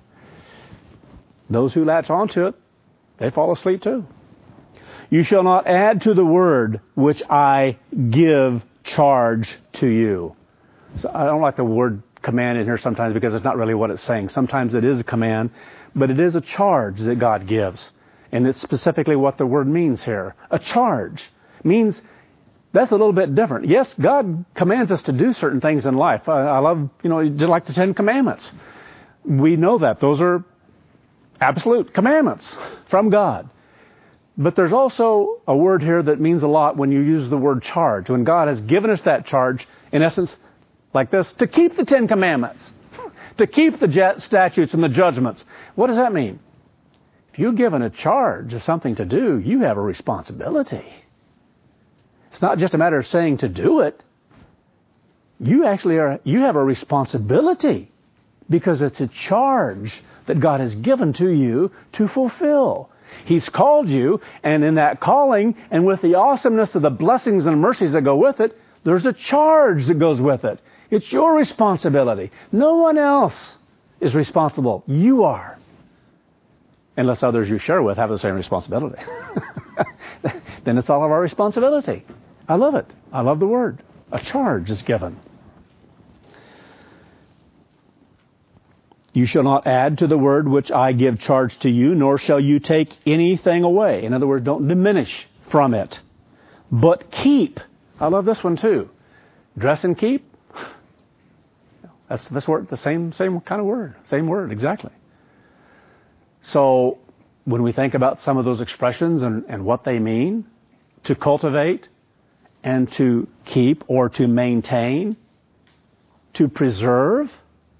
A: those who latch onto it, they fall asleep too. You shall not add to the word which I give charge to you. So I don't like the word command in here sometimes because it's not really what it's saying. Sometimes it is a command, but it is a charge that God gives. And it's specifically what the word means here. A charge means that's a little bit different. Yes, God commands us to do certain things in life. I, I love, you know, just like the Ten Commandments. We know that. Those are absolute commandments from God. But there's also a word here that means a lot when you use the word charge. When God has given us that charge, in essence, like this, to keep the Ten Commandments, to keep the statutes and the judgments. What does that mean? If you're given a charge of something to do, you have a responsibility. It's not just a matter of saying to do it. You actually are, you have a responsibility because it's a charge that God has given to you to fulfill. He's called you, and in that calling, and with the awesomeness of the blessings and mercies that go with it, there's a charge that goes with it. It's your responsibility. No one else is responsible. You are. Unless others you share with have the same responsibility. Then it's all of our responsibility. I love it. I love the word. A charge is given. You shall not add to the word which I give charge to you, nor shall you take anything away. In other words, don't diminish from it. But keep. I love this one too. Dress and keep. That's this word, the same same kind of word. Same word, exactly. So when we think about some of those expressions and, and what they mean, to cultivate and to keep or to maintain, to preserve,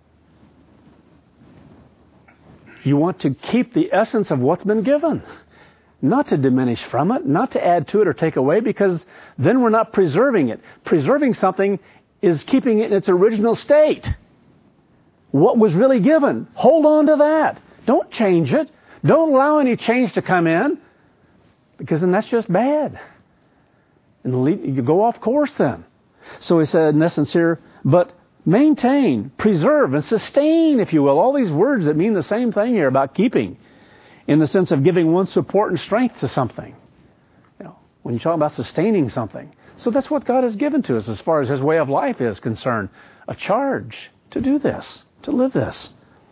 A: you want to keep the essence of what's been given. Not to diminish from it, not to add to it or take away, because then we're not preserving it. Preserving something is keeping it in its original state. What was really given. Hold on to that. Don't change it. Don't allow any change to come in, because then that's just bad. And you go off course then. So he said in essence here, but maintain, preserve, and sustain, if you will. All these words that mean the same thing here about keeping, in the sense of giving one support and strength to something. You know, when you talk about sustaining something. So that's what God has given to us as far as His way of life is concerned. A charge to do this, to live this.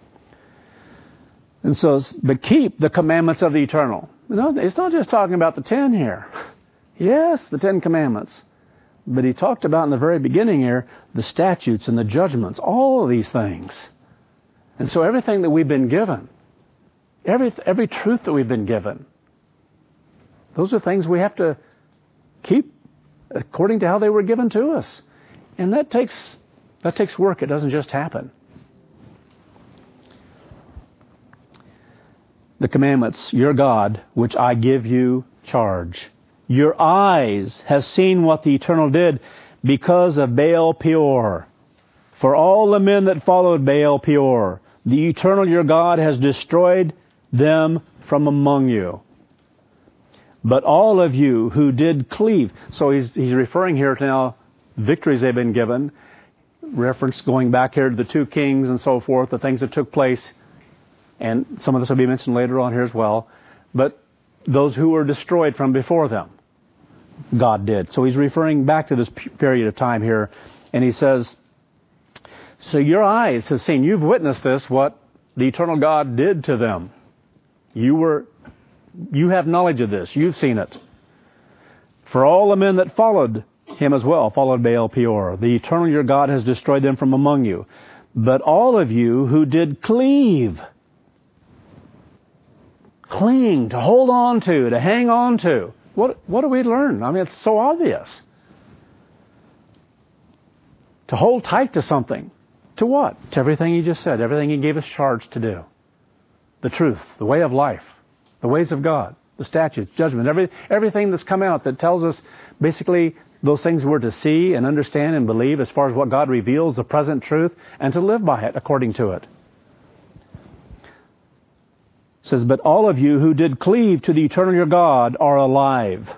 A: And so, but keep the commandments of the eternal. You know, it's not just talking about the ten here. Yes, the Ten Commandments. But he talked about in the very beginning here, the statutes and the judgments, all of these things. And so everything that we've been given, every every truth that we've been given, those are things we have to keep according to how they were given to us. And that takes that takes work. It doesn't just happen. The commandments, your God, which I give you charge. Your eyes have seen what the Eternal did. because of Baal Peor. For all the men that followed Baal Peor, the eternal your God has destroyed them from among you. But all of you who did cleave, so he's, he's referring here to now victories they've been given, reference going back here to the two kings and so forth, the things that took place, and some of this will be mentioned later on here as well, but those who were destroyed from before them, God did. So he's referring back to this period of time here, and he says, so your eyes have seen, you've witnessed this, what the eternal God did to them. You were, you have knowledge of this. You've seen it. For all the men that followed him as well, followed Baal Peor, the eternal your God has destroyed them from among you. But all of you who did cleave, cling, to hold on to, to hang on to. What, what do we learn? I mean, it's so obvious. To hold tight to something. To what? To everything he just said, everything he gave us charge to do. The truth, the way of life, the ways of God, the statutes, judgment, every, everything that's come out that tells us basically those things we're to see and understand and believe as far as what God reveals, the present truth, and to live by it according to it. It says, but all of you who did cleave to the eternal your God are alive.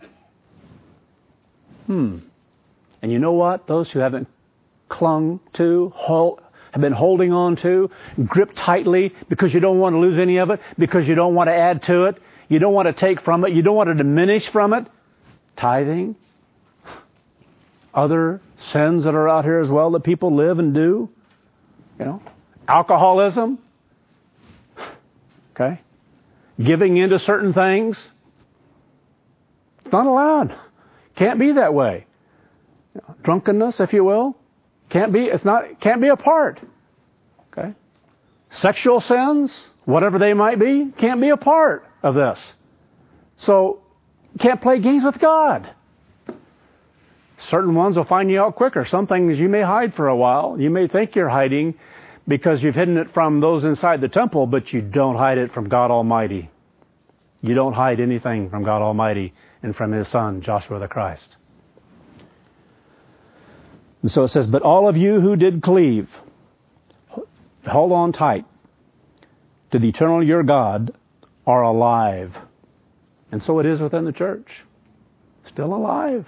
A: Hmm. And you know what? Those who haven't clung to, hold, have been holding on to, gripped tightly because you don't want to lose any of it, because you don't want to add to it, you don't want to take from it, you don't want to diminish from it. Tithing, other sins that are out here as well that people live and do, you know, alcoholism, okay, giving into certain things. It's not allowed. Can't be that way. You know, drunkenness, if you will. Can't be, it's not, can't be a part. Okay? Sexual sins, whatever they might be, can't be a part of this. So, can't play games with God. Certain ones will find you out quicker. Some things you may hide for a while. You may think you're hiding because you've hidden it from those inside the temple, but you don't hide it from God Almighty. You don't hide anything from God Almighty and from His Son, Joshua the Christ. And so it says, but all of you who did cleave, hold on tight to the eternal your God, are alive. And so it is within the church. Still alive.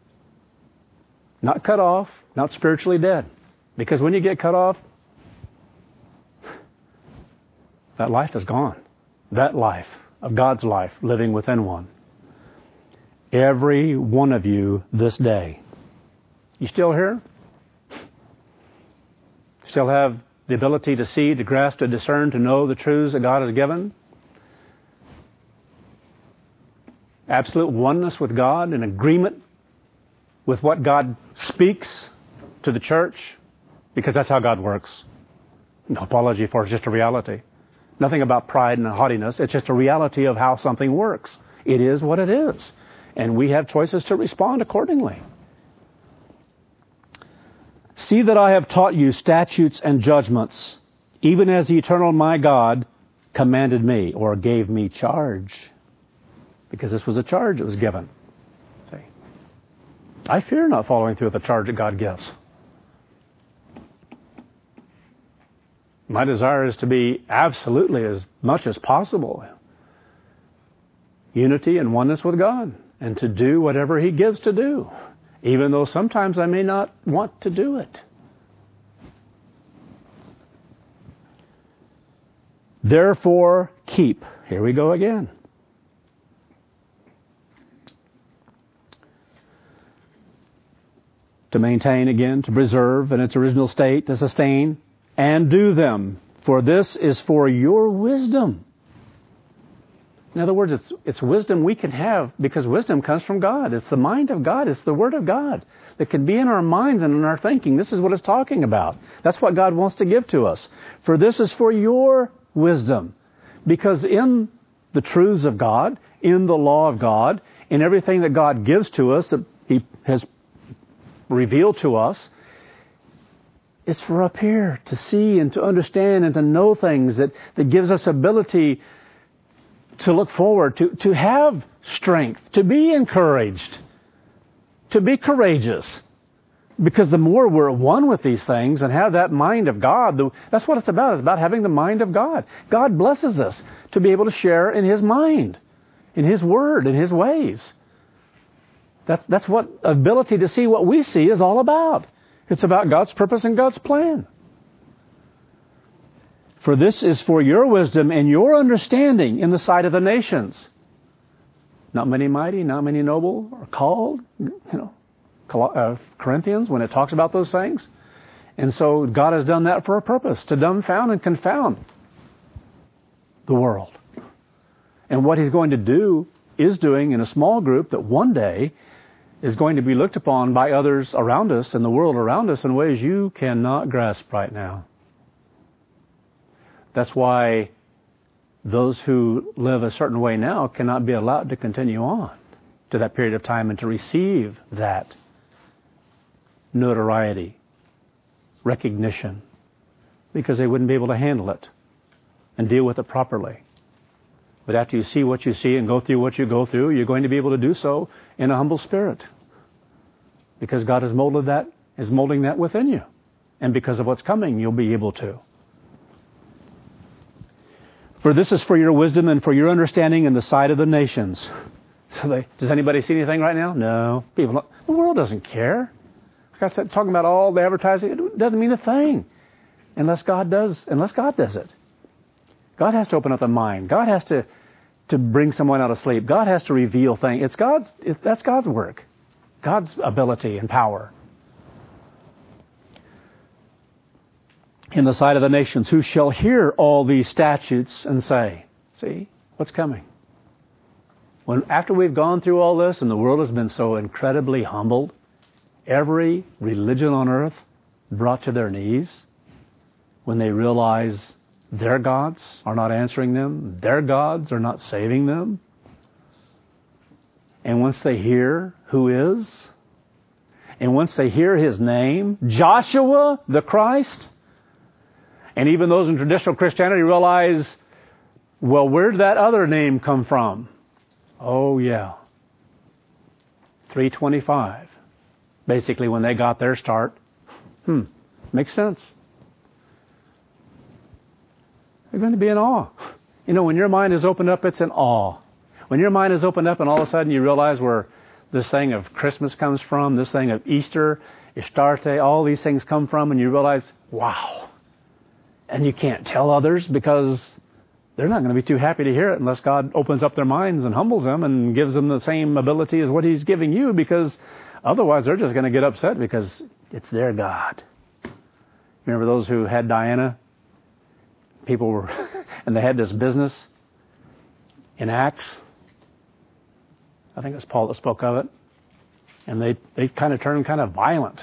A: Not cut off, not spiritually dead. Because when you get cut off, that life is gone. That life of God's life living within one. Every one of you this day. You still here? Still have the ability to see, to grasp, to discern, to know the truths that God has given? Absolute oneness with God, in agreement with what God speaks to the church, because that's how God works. No apology for it, it's just a reality. Nothing about pride and haughtiness. It's just a reality of how something works. It is what it is. And we have choices to respond accordingly. See that I have taught you statutes and judgments, even as the eternal my God commanded me, or gave me charge. Because this was a charge that was given. See? I fear not following through with the charge that God gives. My desire is to be absolutely as much as possible unity and oneness with God, and to do whatever He gives to do, even though sometimes I may not want to do it. Therefore, keep. Here we go again. To maintain again, to preserve in its original state, to sustain, and do them, for this is for your wisdom. In other words, it's, it's wisdom we can have because wisdom comes from God. It's the mind of God. It's the Word of God that can be in our minds and in our thinking. This is what it's talking about. That's what God wants to give to us. For this is for your wisdom. Because in the truths of God, in the law of God, in everything that God gives to us, that He has revealed to us, it's for up here to see and to understand and to know things that, that gives us ability to look forward, to, to have strength, to be encouraged, to be courageous, Because the more we're one with these things and have that mind of God, the, that's what it's about. It's about having the mind of God. God blesses us to be able to share in His mind, in His Word, in His ways. That's, that's what ability to see what we see is all about. It's about God's purpose and God's plan. For this is for your wisdom and your understanding in the sight of the nations. Not many mighty, not many noble are called, you know. Uh, Corinthians, when it talks about those things. And so God has done that for a purpose, to dumbfound and confound the world. And what He's going to do, is doing in a small group that one day is going to be looked upon by others around us and the world around us in ways you cannot grasp right now. That's why those who live a certain way now cannot be allowed to continue on to that period of time and to receive that notoriety, recognition, because they wouldn't be able to handle it and deal with it properly. But after you see what you see and go through what you go through, you're going to be able to do so in a humble spirit, because God has molded that, is molding that within you, and because of what's coming, you'll be able to. For this is for your wisdom and for your understanding in the sight of the nations. So they, does anybody see anything right now? No. People don't, the world doesn't care. Like I said, talking about all the advertising, it doesn't mean a thing unless God does, unless God does it. God has to open up the mind. God has to, to bring someone out of sleep. God has to reveal things. It's God's, it, that's God's work. God's ability and power. In the sight of the nations, who shall hear all these statutes and say, see, what's coming? When, after we've gone through all this and the world has been so incredibly humbled, every religion on earth brought to their knees when they realize their gods are not answering them, their gods are not saving them. And once they hear who is, and once they hear His name, Joshua the Christ, and even those in traditional Christianity realize, well, where did that other name come from? Oh, yeah. three twenty-five. Basically, when they got their start. Hmm. Makes sense. They're going to be in awe. You know, when your mind is opened up, it's in awe. When your mind is opened up and all of a sudden you realize where this thing of Christmas comes from, this thing of Easter, Istarte, all these things come from, and you realize, wow. And you can't tell others because they're not going to be too happy to hear it unless God opens up their minds and humbles them and gives them the same ability as what He's giving you, because otherwise they're just going to get upset because it's their God. Remember those who had Diana? People were, and they had this business in Acts. I think it was Paul that spoke of it. And they, they kind of turned kind of violent.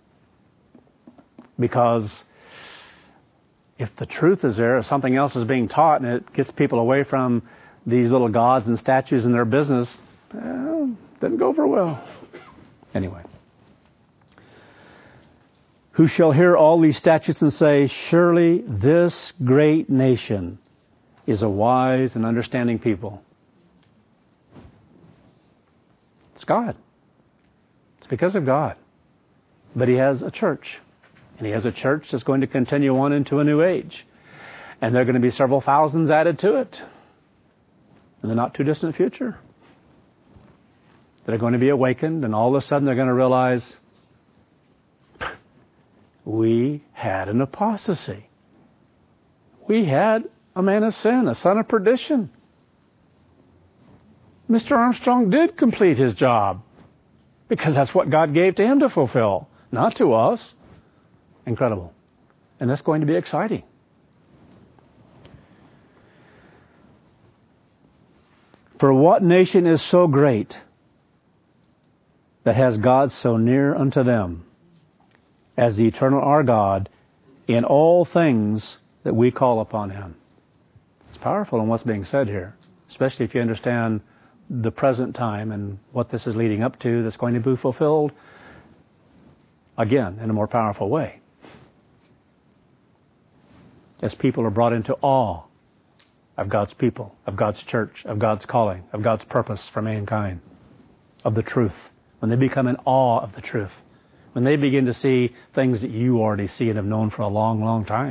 A: Because if the truth is there, if something else is being taught and it gets people away from these little gods and statues in their business, well, didn't go over well. Anyway. Who shall hear all these statutes and say, surely this great nation is a wise and understanding people. It's God. It's because of God. But He has a church. And He has a church that's going to continue on into a new age. And there are going to be several thousands added to it in the not too distant future. That are going to be awakened, and all of a sudden they're going to realize, we had an apostasy. We had a man of sin, a son of perdition. Mister Armstrong did complete his job because that's what God gave to him to fulfill, not to us. Incredible. And that's going to be exciting. For what nation is so great that has God so near unto them as the eternal our God in all things that we call upon Him? It's powerful in what's being said here, especially if you understand the present time and what this is leading up to that's going to be fulfilled, again, in a more powerful way. As people are brought into awe of God's people, of God's church, of God's calling, of God's purpose for mankind, of the truth. When they become in awe of the truth. when they begin to see things that you already see and have known for a long, long time.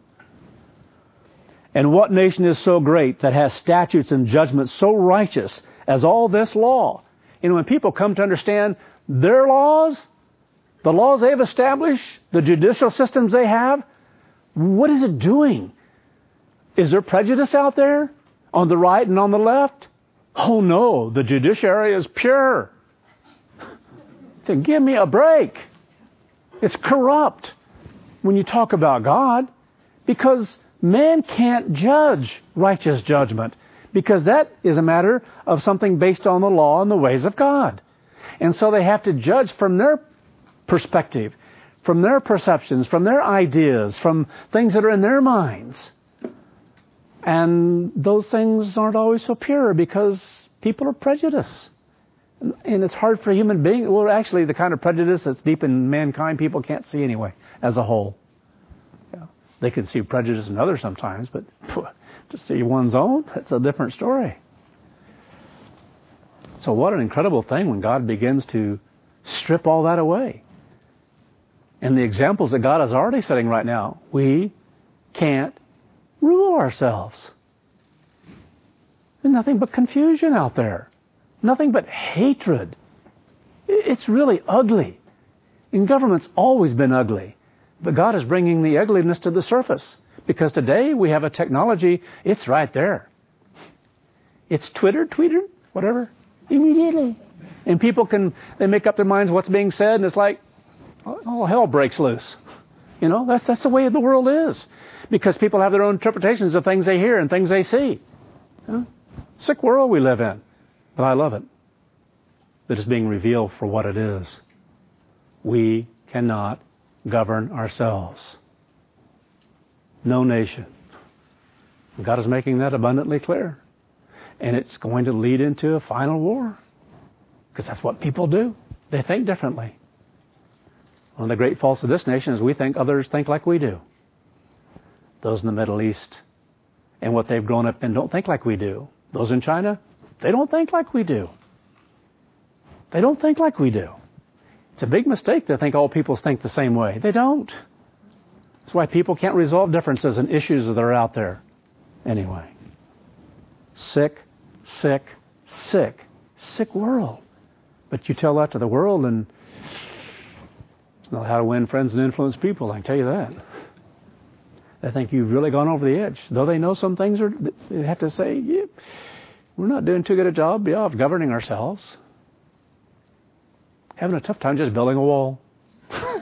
A: And what nation is so great that has statutes and judgments so righteous as all this law? You know, when people come to understand their laws, the laws they've established, the judicial systems they have, what is it doing? Is there prejudice out there on the right and on the left? Oh no, the judiciary is pure. Then give me a break. It's corrupt when you talk about God, because man can't judge righteous judgment, because that is a matter of something based on the law and the ways of God. And so they have to judge from their perspective, from their perceptions, from their ideas, from things that are in their minds. And those things aren't always so pure because people are prejudiced. And it's hard for human beings. Well, actually, the kind of prejudice that's deep in mankind, people can't see anyway, as a whole. Yeah. They can see prejudice in others sometimes, but to see one's own, that's a different story. So what an incredible thing when God begins to strip all that away. And the examples that God is already setting right now, we can't rule ourselves. There's nothing but confusion out there. Nothing but hatred. It's really ugly. And government's always been ugly. But God is bringing the ugliness to the surface. Because today we have a technology, it's right there. It's Twitter, tweeter, whatever, immediately. And people can, they make up their minds what's being said, and it's like, oh, hell breaks loose. You know, that's that's the way the world is. Because people have their own interpretations of things they hear and things they see. You know? Sick world we live in. But I love it. That it's being revealed for what it is. We cannot govern ourselves. No nation. God is making that abundantly clear. And it's going to lead into a final war. Because that's what people do. They think differently. One of the great faults of this nation is we think others think like we do. Those in the Middle East and what they've grown up in don't think like we do. Those in China, they don't think like we do. They don't think like we do. It's a big mistake to think all people think the same way. They don't. That's why people can't resolve differences and issues that are out there. Anyway. Sick, sick, sick, sick world. But you tell that to the world and it's not how to win friends and influence people, I can tell you that. They think you've really gone over the edge. Though they know some things are, they have to say, yeah, we're not doing too good a job yeah, of governing ourselves. Having a tough time just building a wall. I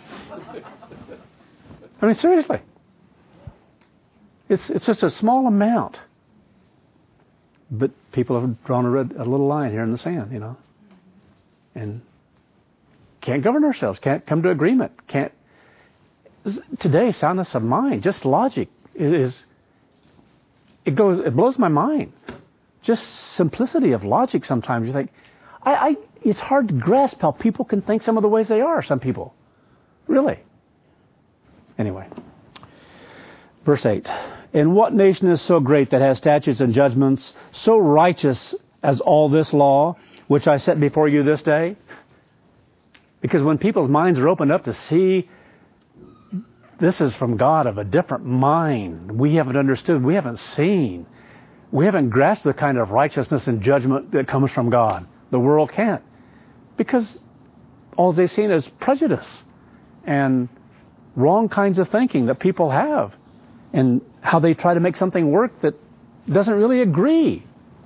A: mean, seriously. It's it's just a small amount. But people have drawn a, red, a little line here in the sand, you know. And can't govern ourselves, can't come to agreement, can't. Today, soundness of mind, just logic is, it goes, it blows my mind. Just simplicity of logic sometimes. You think, I, I, it's hard to grasp how people can think some of the ways they are, some people. Really. Anyway. Verse eight. And what nation is so great that has statutes and judgments so righteous as all this law, which I set before you this day? Because when people's minds are opened up to see this is from God of a different mind, we haven't understood, we haven't seen, we haven't grasped the kind of righteousness and judgment that comes from God. The world can't. Because all they've seen is prejudice and wrong kinds of thinking that people have and how they try to make something work that doesn't really agree.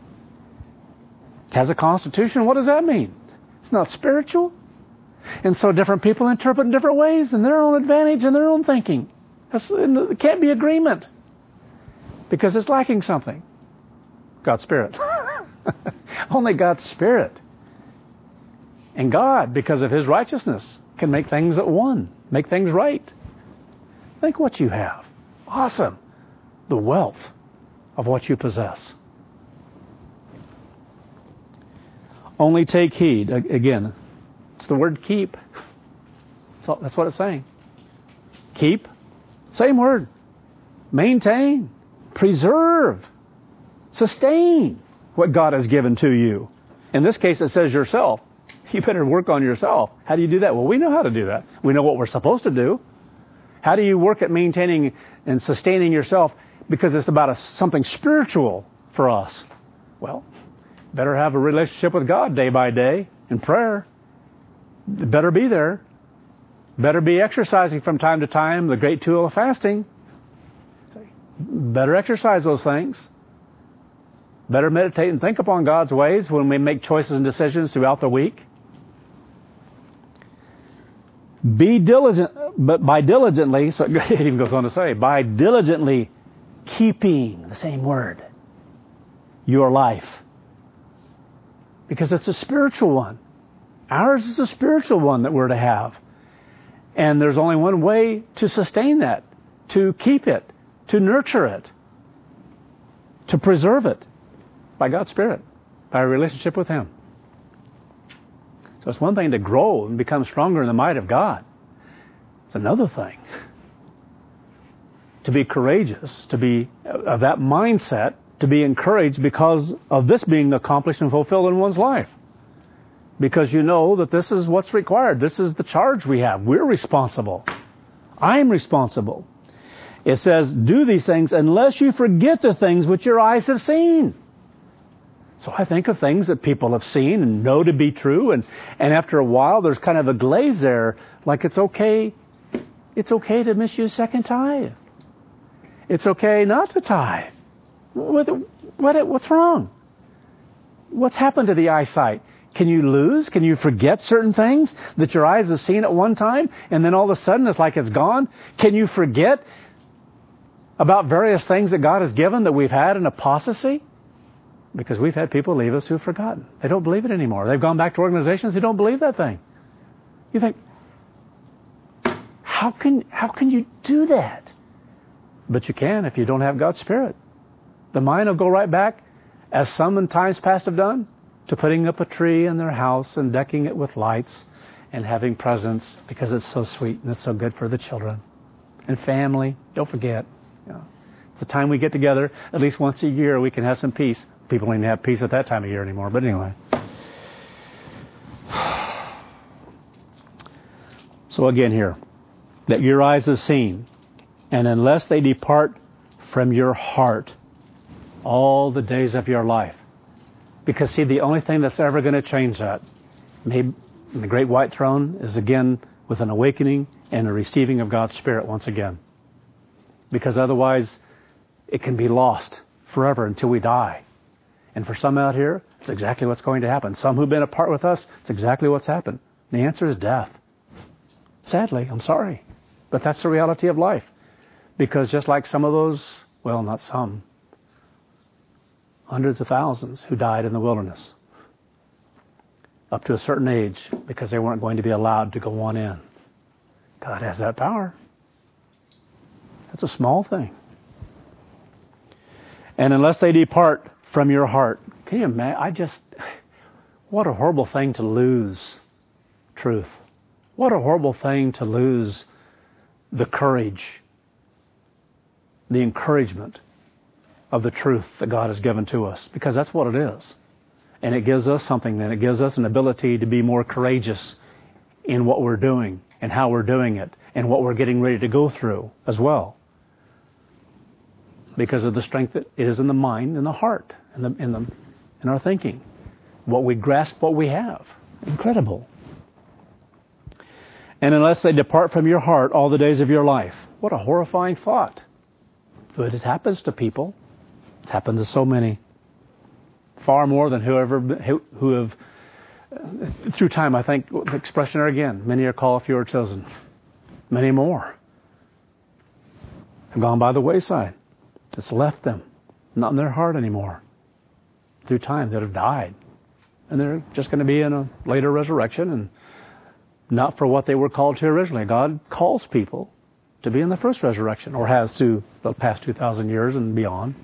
A: It has a constitution. What does that mean? It's not spiritual. And so different people interpret in different ways in their own advantage and their own thinking. That's, it can't be agreement because it's lacking something. God's Spirit. Only God's Spirit. And God, because of His righteousness, can make things at one, make things right. Think what you have. Awesome. The wealth of what you possess. Only take heed. Again, it's the word keep. So that's what it's saying. Keep. Same word. Maintain. Preserve. Sustain what God has given to you. In this case, it says yourself. You better work on yourself. How do you do that? Well, we know how to do that. We know what we're supposed to do. How do you work at maintaining and sustaining yourself? Because it's about a, something spiritual for us. Well, better have a relationship with God day by day in prayer. Better be there. Better be exercising from time to time, the great tool of fasting. Better exercise those things. Better meditate and think upon God's ways when we make choices and decisions throughout the week. Be diligent, but by diligently, so it even goes on to say, by diligently keeping, the same word, your life. Because it's a spiritual one. Ours is a spiritual one that we're to have. And there's only one way to sustain that, to keep it, to nurture it, to preserve it, by God's Spirit, by a relationship with Him. So it's one thing to grow and become stronger in the might of God. It's another thing to be courageous, to be of that mindset, to be encouraged because of this being accomplished and fulfilled in one's life. Because you know that this is what's required. This is the charge we have. We're responsible. I'm responsible. It says, do these things unless you forget the things which your eyes have seen. So I think of things that people have seen and know to be true. And, and after a while, there's kind of a glaze there. Like it's okay. It's okay to miss your second tithe. It's okay not to tithe. What, what, what's wrong? What's happened to the eyesight? Can you lose? Can you forget certain things that your eyes have seen at one time? And then all of a sudden it's like it's gone? Can you forget about various things that God has given that we've had in apostasy? Because we've had people leave us who've forgotten. They don't believe it anymore. They've gone back to organizations who don't believe that thing. You think, how can how can you do that? But you can if you don't have God's Spirit. The mind will go right back, as some in times past have done, to putting up a tree in their house and decking it with lights and having presents because it's so sweet and it's so good for the children. And family, don't forget. You know, it's the time we get together, at least once a year, we can have some peace. People don't even have peace at that time of year anymore. But anyway. So again here, that your eyes have seen, and unless they depart from your heart all the days of your life. Because see, the only thing that's ever going to change that, maybe in the great white throne, is again with an awakening and a receiving of God's Spirit once again. Because otherwise, it can be lost forever until we die. And for some out here, it's exactly what's going to happen. Some who've been apart with us, it's exactly what's happened. The answer is death. Sadly, I'm sorry. But that's the reality of life. Because just like some of those, well, not some, hundreds of thousands who died in the wilderness up to a certain age because they weren't going to be allowed to go on in. God has that power. That's a small thing. And unless they depart from your heart, can you imagine? I just, what a horrible thing to lose truth. What a horrible thing to lose the courage, the encouragement of the truth that God has given to us, because that's what it is. And it gives us something then. It gives us an ability to be more courageous in what we're doing and how we're doing it and what we're getting ready to go through as well. Because of the strength that it is in the mind and the heart and in, in, the, in our thinking. What we grasp, what we have. Incredible. And unless they depart from your heart all the days of your life. What a horrifying thought. But it happens to people. It's happened to so many. Far more than whoever who, who have, through time, I think, the expression there again, many are called, few are chosen. Many more have gone by the wayside. It's left them, not in their heart anymore. Through time, that have died. And they're just going to be in a later resurrection and not for what they were called to originally. God calls people to be in the first resurrection, or has to the past two thousand years and beyond.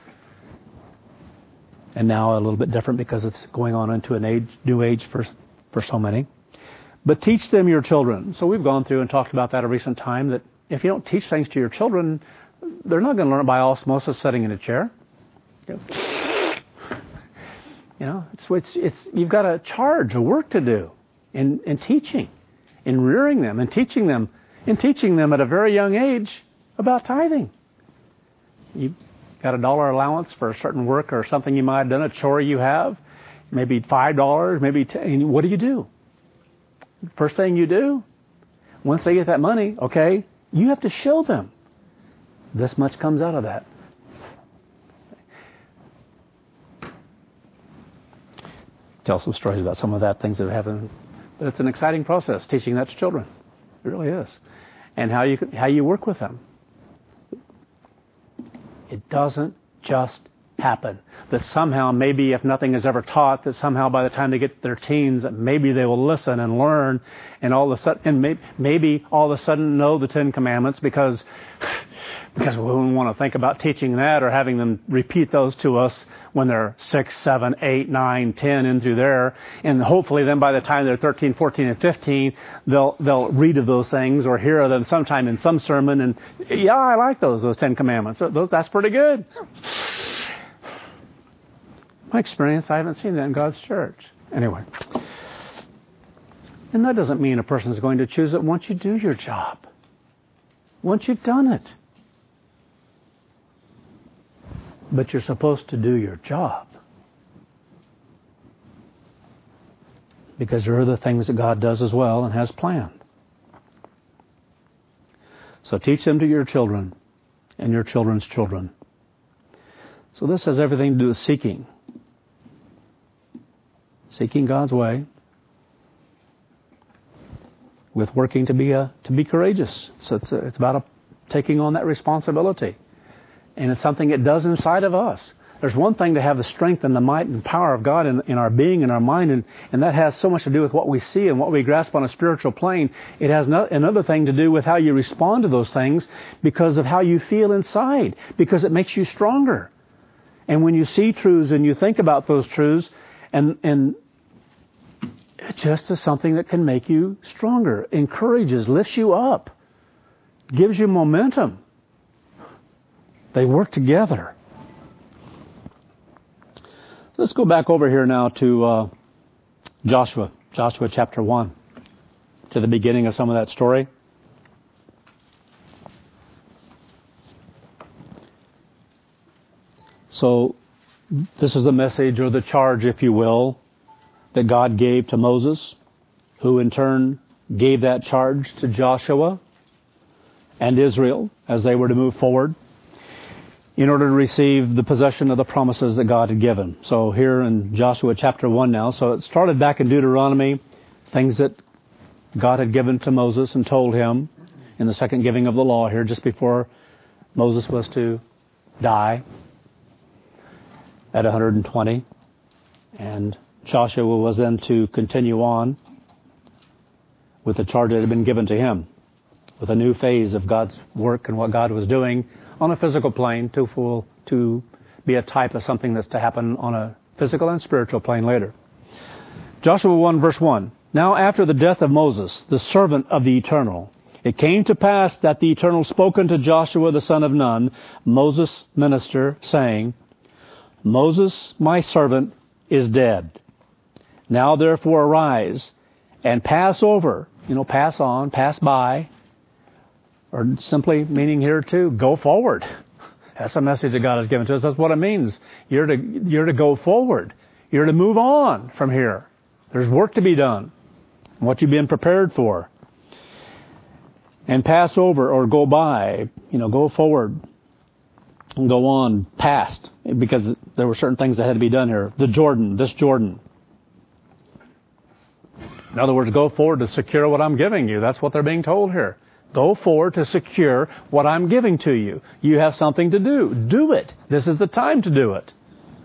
A: And now a little bit different because it's going on into an age, new age for for so many. But teach them your children. So we've gone through and talked about that a recent time, that if you don't teach things to your children, they're not going to learn it by osmosis sitting in a chair. You know, it's, it's, it's, you've got a charge, a work to do. in, in teaching, in rearing them, and teaching them, in teaching them at a very young age about tithing. You got a dollar allowance for a certain work or something you might have done, a chore you have, maybe five dollars, maybe ten. What do you do? First thing you do, once they get that money, okay, you have to show them this much comes out of that. Tell some stories about some of that, things that have happened. But it's an exciting process, teaching that to children. It really is. And how you how you work with them. It doesn't just happen. That somehow, maybe if nothing is ever taught, that somehow by the time they get to their teens, that maybe they will listen and learn, and all of a sudden, and maybe, maybe all of a sudden know the Ten Commandments because because we wouldn't want to think about teaching that or having them repeat those to us when they're six, seven, eight, nine, ten into there. And hopefully then by the time they're thirteen, fourteen, and fifteen, they'll they'll read of those things or hear of them sometime in some sermon. And yeah, I like those, those Ten Commandments. Those, that's pretty good. My experience, I haven't seen that in God's church. Anyway. And that doesn't mean a person is going to choose it once you do your job. Once you've done it. But you're supposed to do your job. Because there are the things that God does as well and has planned. So teach them to your children and your children's children. So this has everything to do with seeking. Seeking God's way. With working to be a, to be courageous. So it's, a, it's about a, taking on that responsibility. And it's something it does inside of us. There's one thing to have the strength and the might and power of God in, in our being, in our mind, and, and that has so much to do with what we see and what we grasp on a spiritual plane. It has no, another thing to do with how you respond to those things because of how you feel inside, because it makes you stronger. And when you see truths and you think about those truths, and, and it just is something that can make you stronger, encourages, lifts you up, gives you momentum. They work together. Let's go back over here now to uh, Joshua, Joshua chapter one, to the beginning of some of that story. So this is the message or the charge, if you will, that God gave to Moses, who in turn gave that charge to Joshua and Israel as they were to move forward in order to receive the possession of the promises that God had given. So here in Joshua chapter one now, so it started back in Deuteronomy, things that God had given to Moses and told him in the second giving of the law here, just before Moses was to die at one hundred twenty. And Joshua was then to continue on with the charge that had been given to him, with a new phase of God's work and what God was doing on a physical plane to full, to be a type of something that's to happen on a physical and spiritual plane later. Joshua one verse one. Now after the death of Moses, the servant of the Eternal, it came to pass that the Eternal spoke unto Joshua the son of Nun, Moses' minister, saying, Moses, my servant, is dead. Now therefore arise and pass over, you know, pass on, pass by, or simply meaning here too, go forward. That's a message that God has given to us. That's what it means. You're to, you're to go forward. You're to move on from here. There's work to be done. What you've been prepared for. And pass over or go by, you know, go forward and go on past, because there were certain things that had to be done here. The Jordan, this Jordan. In other words, go forward to secure what I'm giving you. That's what they're being told here. Go forward to secure what I'm giving to you. You have something to do. Do it. This is the time to do it.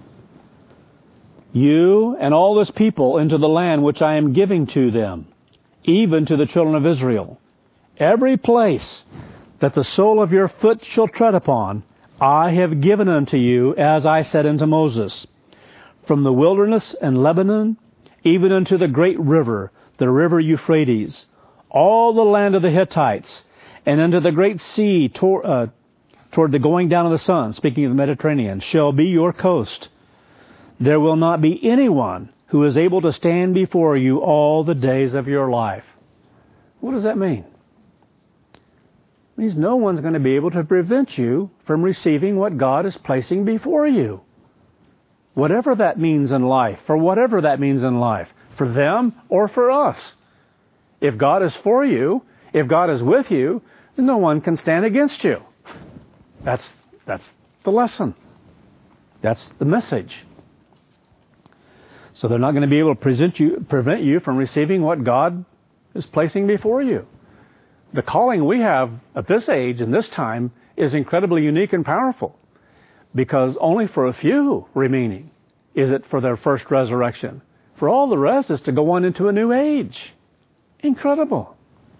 A: You and all this people into the land which I am giving to them, even to the children of Israel. Every place that the sole of your foot shall tread upon, I have given unto you, as I said unto Moses. From the wilderness and Lebanon, even unto the great river, the river Euphrates, all the land of the Hittites, and unto the great sea toward, uh, toward the going down of the sun, speaking of the Mediterranean, shall be your coast. There will not be anyone who is able to stand before you all the days of your life. What does that mean? It means no one's going to be able to prevent you from receiving what God is placing before you. Whatever that means in life, for whatever that means in life, for them or for us. If God is for you, if God is with you, no one can stand against you. That's, that's the lesson. That's the message. So they're not going to be able to present you, prevent you from receiving what God is placing before you. The calling we have at this age and this time is incredibly unique and powerful, because only for a few remaining is it for their first resurrection. For all the rest is to go on into a new age. Incredible.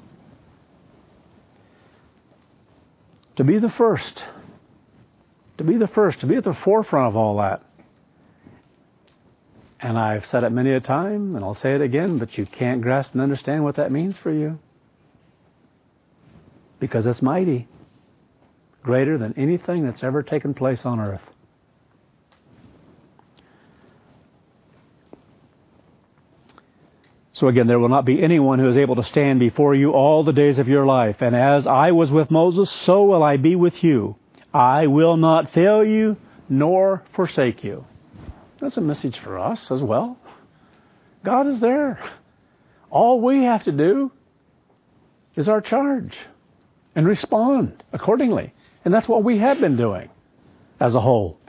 A: To be the first. To be the first. To be at the forefront of all that. And I've said it many a time, and I'll say it again, but you can't grasp and understand what that means for you. Because it's mighty. Greater than anything that's ever taken place on earth. So again, there will not be anyone who is able to stand before you all the days of your life. And as I was with Moses, so will I be with you. I will not fail you nor forsake you. That's a message for us as well. God is there. All we have to do is our charge and respond accordingly. And that's what we have been doing as a whole.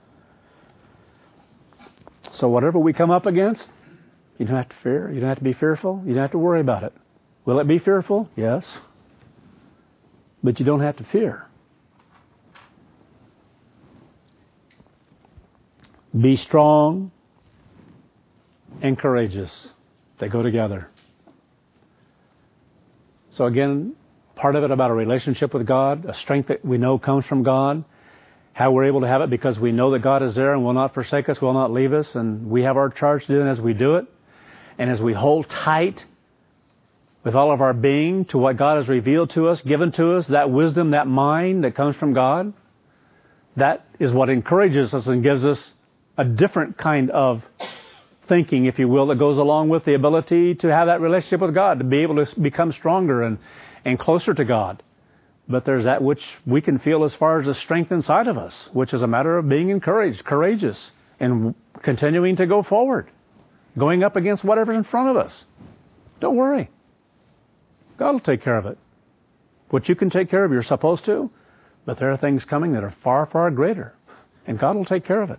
A: So whatever we come up against, you don't have to fear. You don't have to be fearful. You don't have to worry about it. Will it be fearful? Yes. But you don't have to fear. Be strong and courageous. They go together. So again, part of it about a relationship with God, a strength that we know comes from God, how we're able to have it because we know that God is there and will not forsake us, will not leave us, and we have our charge to do, and as we do it, and as we hold tight with all of our being to what God has revealed to us, given to us, that wisdom, that mind that comes from God, that is what encourages us and gives us a different kind of thinking, if you will, that goes along with the ability to have that relationship with God, to be able to become stronger and, and closer to God. But there's that which we can feel as far as the strength inside of us, which is a matter of being encouraged, courageous, and continuing to go forward, going up against whatever's in front of us. Don't worry. God will take care of it. What you can take care of, you're supposed to, but there are things coming that are far, far greater, and God will take care of it.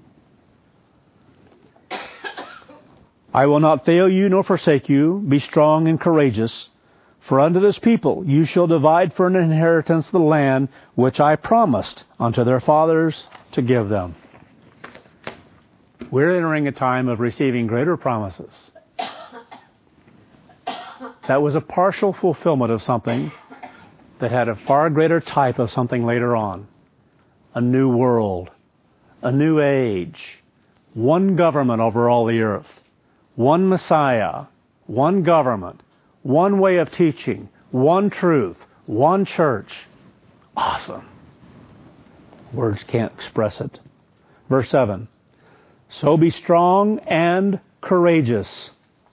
A: I will not fail you nor forsake you. Be strong and courageous. For unto this people you shall divide for an inheritance the land which I promised unto their fathers to give them. We're entering a time of receiving greater promises. That was a partial fulfillment of something that had a far greater type of something later on. A new world. A new age. One government over all the earth. One Messiah. One government. One way of teaching. One truth. One church. Awesome. Words can't express it. Verse seven. So be strong and courageous.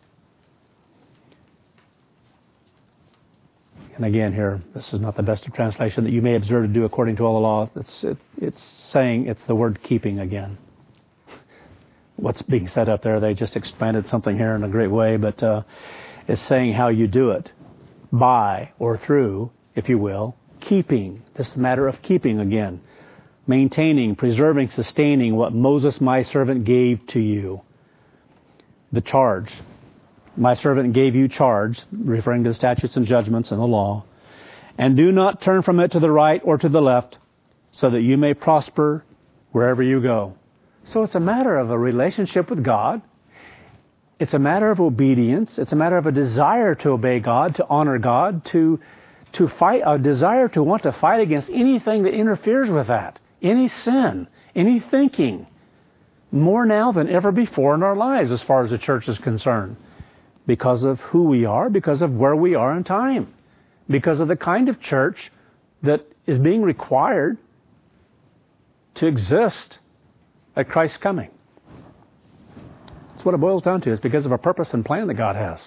A: And again here, this is not the best of translation that you may observe to do according to all the law. It's, it, it's saying, it's the word keeping again. What's being said up there, they just expanded something here in a great way, but uh, it's saying how you do it. By or through, if you will, keeping. This is a matter of keeping again. Maintaining, preserving, sustaining what Moses, my servant, gave to you. The charge. My servant gave you charge, referring to the statutes and judgments and the law. And do not turn from it to the right or to the left, so that you may prosper wherever you go. So it's a matter of a relationship with God. It's a matter of obedience. It's a matter of a desire to obey God, to honor God, to, to fight, a desire to want to fight against anything that interferes with that. Any sin, any thinking, more now than ever before in our lives as far as the church is concerned. Because of who we are, because of where we are in time, because of the kind of church that is being required to exist at Christ's coming. That's what it boils down to. It's because of a purpose and plan that God has.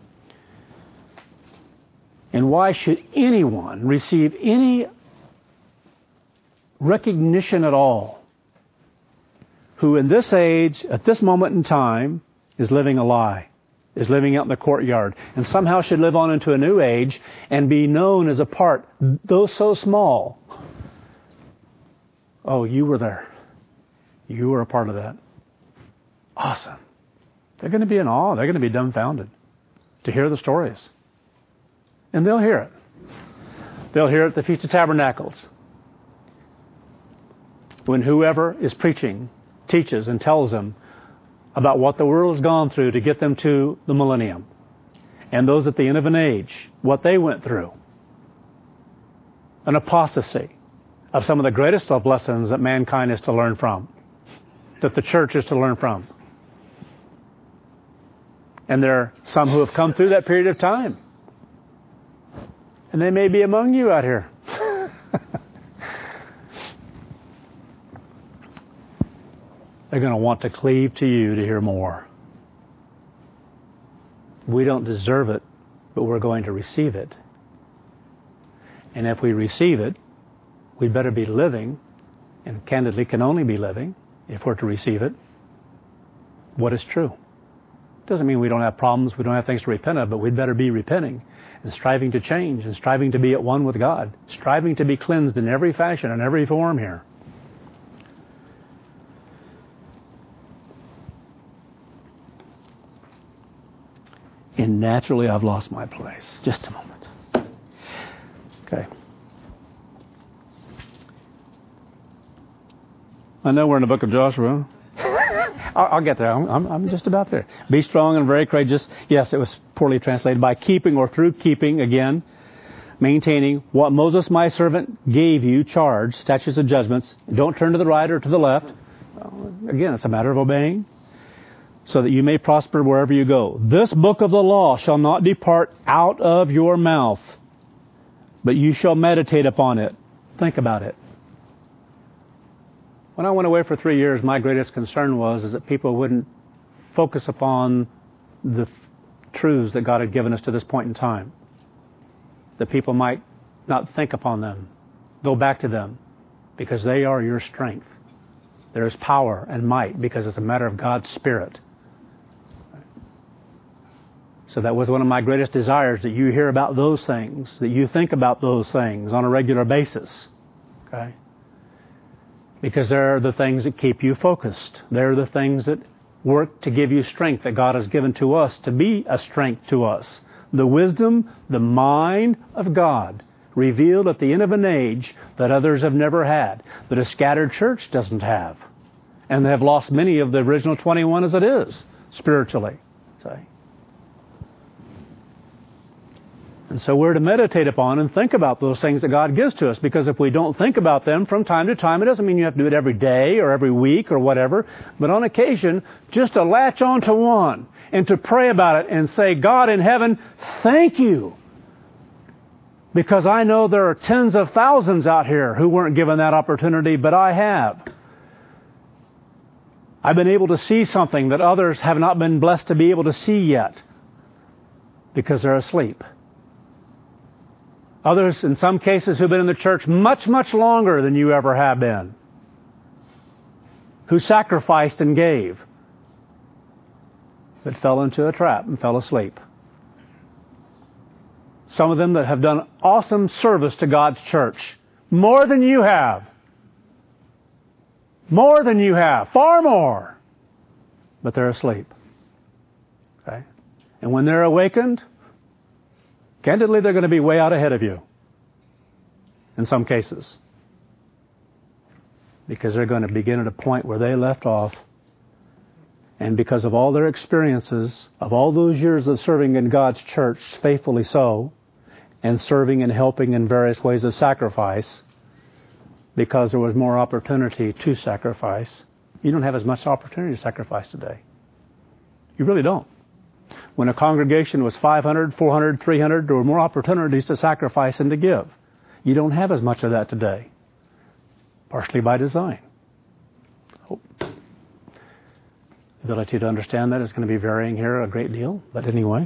A: And why should anyone receive any recognition at all who in this age, at this moment in time, is living a lie, is living out in the courtyard, and somehow should live on into a new age and be known as a part, though so small. Oh, you were there. You were a part of that. Awesome. They're going to be in awe. They're going to be dumbfounded to hear the stories. And they'll hear it. They'll hear it at the Feast of Tabernacles, when whoever is preaching teaches and tells them about what the world has gone through to get them to the millennium. And those at the end of an age, what they went through. An apostasy of some of the greatest of lessons that mankind is to learn from, that the church is to learn from. And there are some who have come through that period of time. And they may be among you out here. They're going to want to cleave to you to hear more. We don't deserve it, but we're going to receive it. And if we receive it, we better be living, and candidly can only be living, if we're to receive it, what is true. Doesn't mean we don't have problems, we don't have things to repent of, but we'd better be repenting and striving to change and striving to be at one with God, striving to be cleansed in every fashion and every form here. And naturally, I've lost my place. Just a moment. Okay. I know we're in the book of Joshua. I'll, I'll get there. I'm, I'm, I'm just about there. Be strong and very courageous. Yes, it was poorly translated. By keeping or through keeping, again, maintaining what Moses, my servant, gave you, charge, statutes and judgments. Don't turn to the right or to the left. Well, again, it's a matter of obeying, so that you may prosper wherever you go. This book of the law shall not depart out of your mouth, but you shall meditate upon it. Think about it. When I went away for three years, my greatest concern was is that people wouldn't focus upon the truths that God had given us to this point in time. That people might not think upon them, go back to them, because they are your strength. There is power and might because it's a matter of God's Spirit. So that was one of my greatest desires, that you hear about those things, that you think about those things on a regular basis. Okay? Because they're the things that keep you focused. They're the things that work to give you strength that God has given to us to be a strength to us. The wisdom, the mind of God, revealed at the end of an age that others have never had, that a scattered church doesn't have. And they have lost many of the original twenty-one as it is, spiritually. Say. And so we're to meditate upon and think about those things that God gives to us, because if we don't think about them from time to time, it doesn't mean you have to do it every day or every week or whatever, but on occasion, just to latch on to one and to pray about it and say, God in heaven, thank you. Because I know there are tens of thousands out here who weren't given that opportunity, but I have. I've been able to see something that others have not been blessed to be able to see yet because they're asleep. Others, in some cases, who've been in the church much, much longer than you ever have been, who sacrificed and gave, but fell into a trap and fell asleep. Some of them that have done awesome service to God's church, more than you have. More than you have. Far more. But they're asleep. Okay? And when they're awakened, candidly, they're going to be way out ahead of you. In some cases. Because they're going to begin at a point where they left off. And because of all their experiences, of all those years of serving in God's church, faithfully so, and serving and helping in various ways of sacrifice, because there was more opportunity to sacrifice, you don't have as much opportunity to sacrifice today. You really don't. When a congregation was five hundred, four hundred, three hundred, there were more opportunities to sacrifice and to give. You don't have as much of that today. Partially by design. ability to understand that is going to be varying here a great deal. But anyway.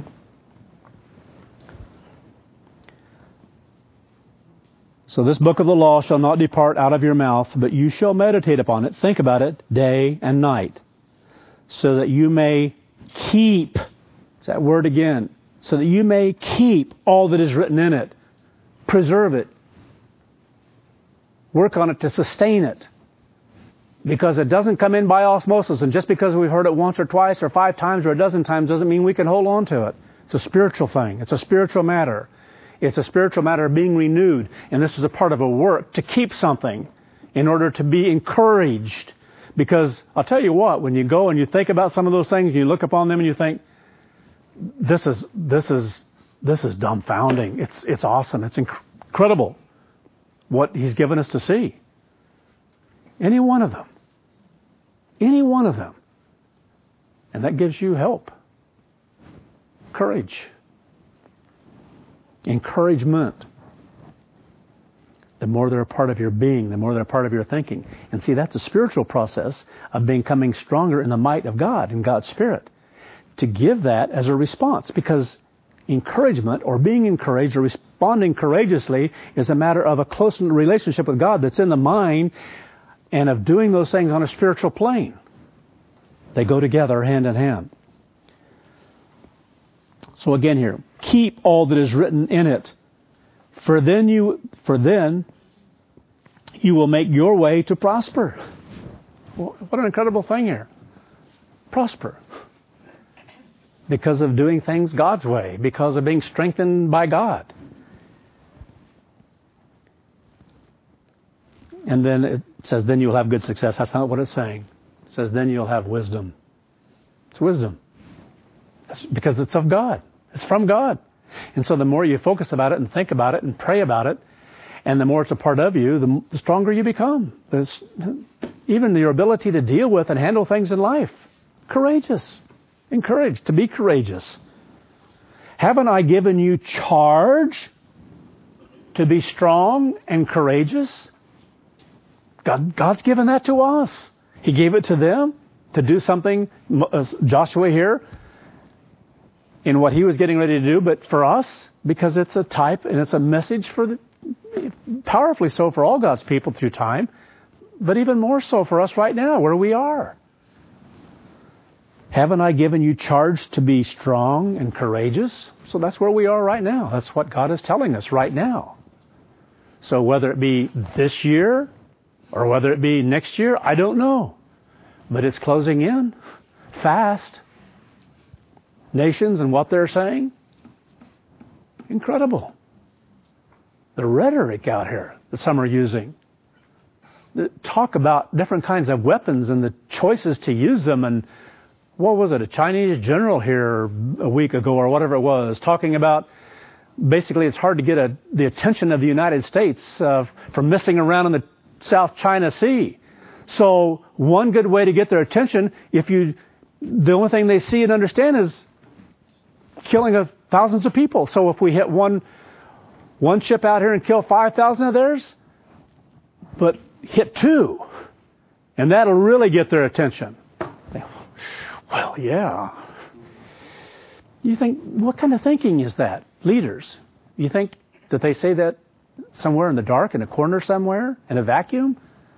A: So this book of the law shall not depart out of your mouth, but you shall meditate upon it, think about it, day and night, so that you may keep, it's that word again, so that you may keep all that is written in it. Preserve it. Work on it to sustain it. Because it doesn't come in by osmosis, and just because we've heard it once or twice or five times or a dozen times doesn't mean we can hold on to it. It's a spiritual thing. It's a spiritual matter. It's a spiritual matter of being renewed. And this is a part of a work to keep something in order to be encouraged. Because I'll tell you what, when you go and you think about some of those things, you look upon them and you think, this is, this is, this is dumbfounding. It's, it's awesome. It's inc- incredible what He's given us to see. Any one of them. Any one of them. And that gives you help. Courage. Encouragement. The more they're a part of your being, the more they're a part of your thinking. And see, that's a spiritual process of becoming stronger in the might of God, in God's Spirit. To give that as a response. Because encouragement, or being encouraged, or responding courageously, is a matter of a close relationship with God that's in the mind, and of doing those things on a spiritual plane. They go together hand in hand. So again here, keep all that is written in it, for then you, for then you will make your way to prosper. Well, what an incredible thing here. Prosper. Because of doing things God's way, because of being strengthened by God. And then it says, then you'll have good success. That's not what it's saying. It says, then you'll have wisdom. It's wisdom. That's because it's of God. It's from God. And so the more you focus about it and think about it and pray about it, and the more it's a part of you, the, the stronger you become. There's even your ability to deal with and handle things in life. Courageous. Encouraged to be courageous. Haven't I given you charge to be strong and courageous? God, God's given that to us. He gave it to them to do something, Joshua here, in what he was getting ready to do, but for us, because it's a type and it's a message for the, powerfully so for all God's people through time, but even more so for us right now, where we are. Haven't I given you charge to be strong and courageous? So that's where we are right now. That's what God is telling us right now. So whether it be this year or whether it be next year, I don't know. But it's closing in fast. Nations and what they're saying, incredible. The rhetoric out here that some are using. The talk about different kinds of weapons and the choices to use them. And what was it, a Chinese general here a week ago or whatever it was, talking about basically it's hard to get a, the attention of the United States uh, from messing around in the South China Sea. So one good way to get their attention, if you, the only thing they see and understand is killing of thousands of people. So if we hit one one ship out here and kill five thousand of theirs, but hit two, and that'll really get their attention. Well, yeah. You think, what kind of thinking is that? Leaders. You think that they say that somewhere in the dark, in a corner somewhere, in a vacuum?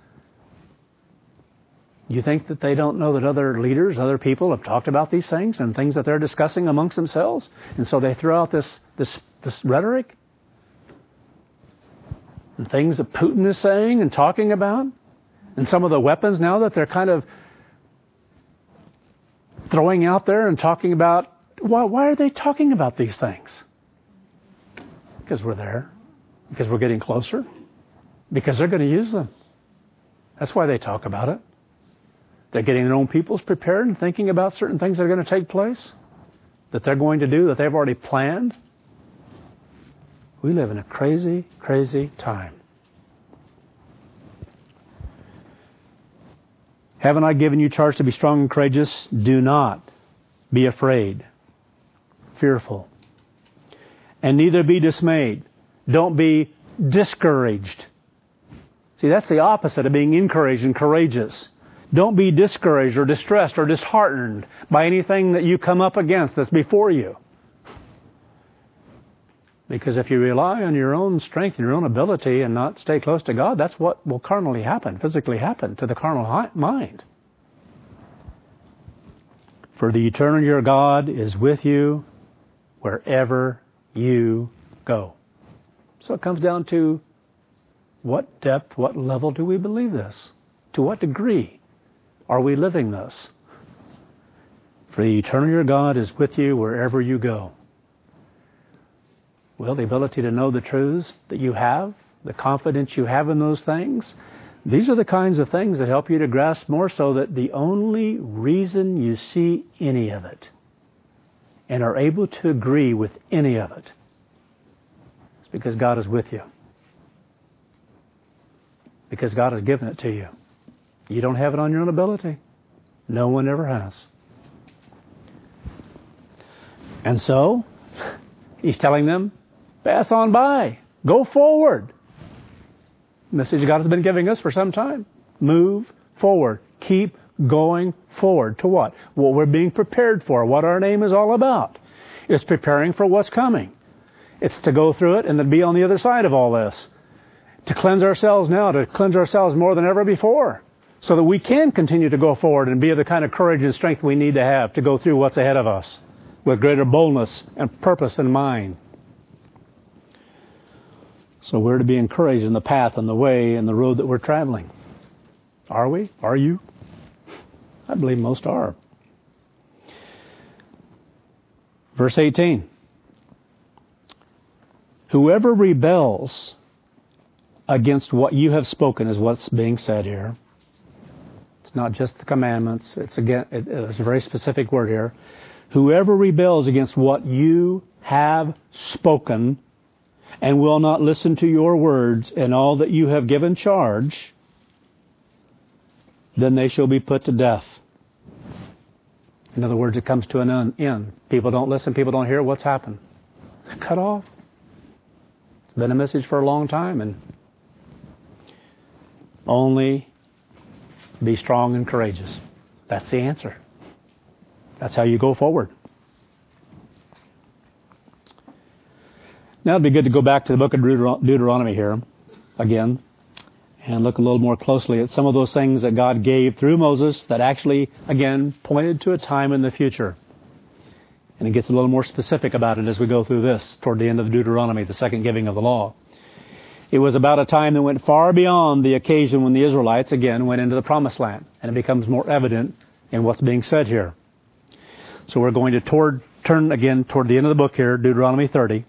A: You think that they don't know that other leaders, other people have talked about these things and things that they're discussing amongst themselves? And so they throw out this, this, this rhetoric and things that Putin is saying and talking about, and some of the weapons now that they're kind of throwing out there and talking about. Why, why are they talking about these things? Because we're there. Because we're getting closer. Because they're going to use them. That's why they talk about it. They're getting their own peoples prepared and thinking about certain things that are going to take place, that they're going to do, that they've already planned. We live in a crazy, crazy time. Haven't I given you charge to be strong and courageous? Do not be afraid, fearful, and neither be dismayed. Don't be discouraged. See, that's the opposite of being encouraged and courageous. Don't be discouraged or distressed or disheartened by anything that you come up against that's before you. Because if you rely on your own strength and your own ability and not stay close to God, that's what will carnally happen, physically happen to the carnal mind. For the eternal your God is with you wherever you go. So it comes down to what depth, what level do we believe this? To what degree are we living this? For the eternal your God is with you wherever you go. Well, the ability to know the truths that you have, the confidence you have in those things, these are the kinds of things that help you to grasp more so that the only reason you see any of it and are able to agree with any of it is because God is with you. Because God has given it to you. You don't have it on your own ability. No one ever has. And so, He's telling them, pass on by. Go forward. The message God has been giving us for some time. Move forward. Keep going forward. To what? What we're being prepared for. What our name is all about. It's preparing for what's coming. It's to go through it and then be on the other side of all this. To cleanse ourselves now. To cleanse ourselves more than ever before. So that we can continue to go forward and be of the kind of courage and strength we need to have to go through what's ahead of us. With greater boldness and purpose in mind. So we're to be encouraged in the path and the way and the road that we're traveling. Are we? Are you? I believe most are. Verse eighteen. Whoever rebels against what you have spoken is what's being said here. It's not just the commandments. It's again, it's a very specific word here. Whoever rebels against what you have spoken and will not listen to your words and all that you have given charge, then they shall be put to death. In other words, it comes to an end. People don't listen, people don't hear. What's happened? Cut off. It's been a message for a long time, and only be strong and courageous. That's the answer. That's how you go forward. Now it'd be good to go back to the book of Deuteron- Deuteronomy here again and look a little more closely at some of those things that God gave through Moses that actually, again, pointed to a time in the future. And it gets a little more specific about it as we go through this toward the end of Deuteronomy, the second giving of the law. It was about a time that went far beyond the occasion when the Israelites, again, went into the promised land. And it becomes more evident in what's being said here. So we're going to toward, turn again toward the end of the book here, Deuteronomy thirty.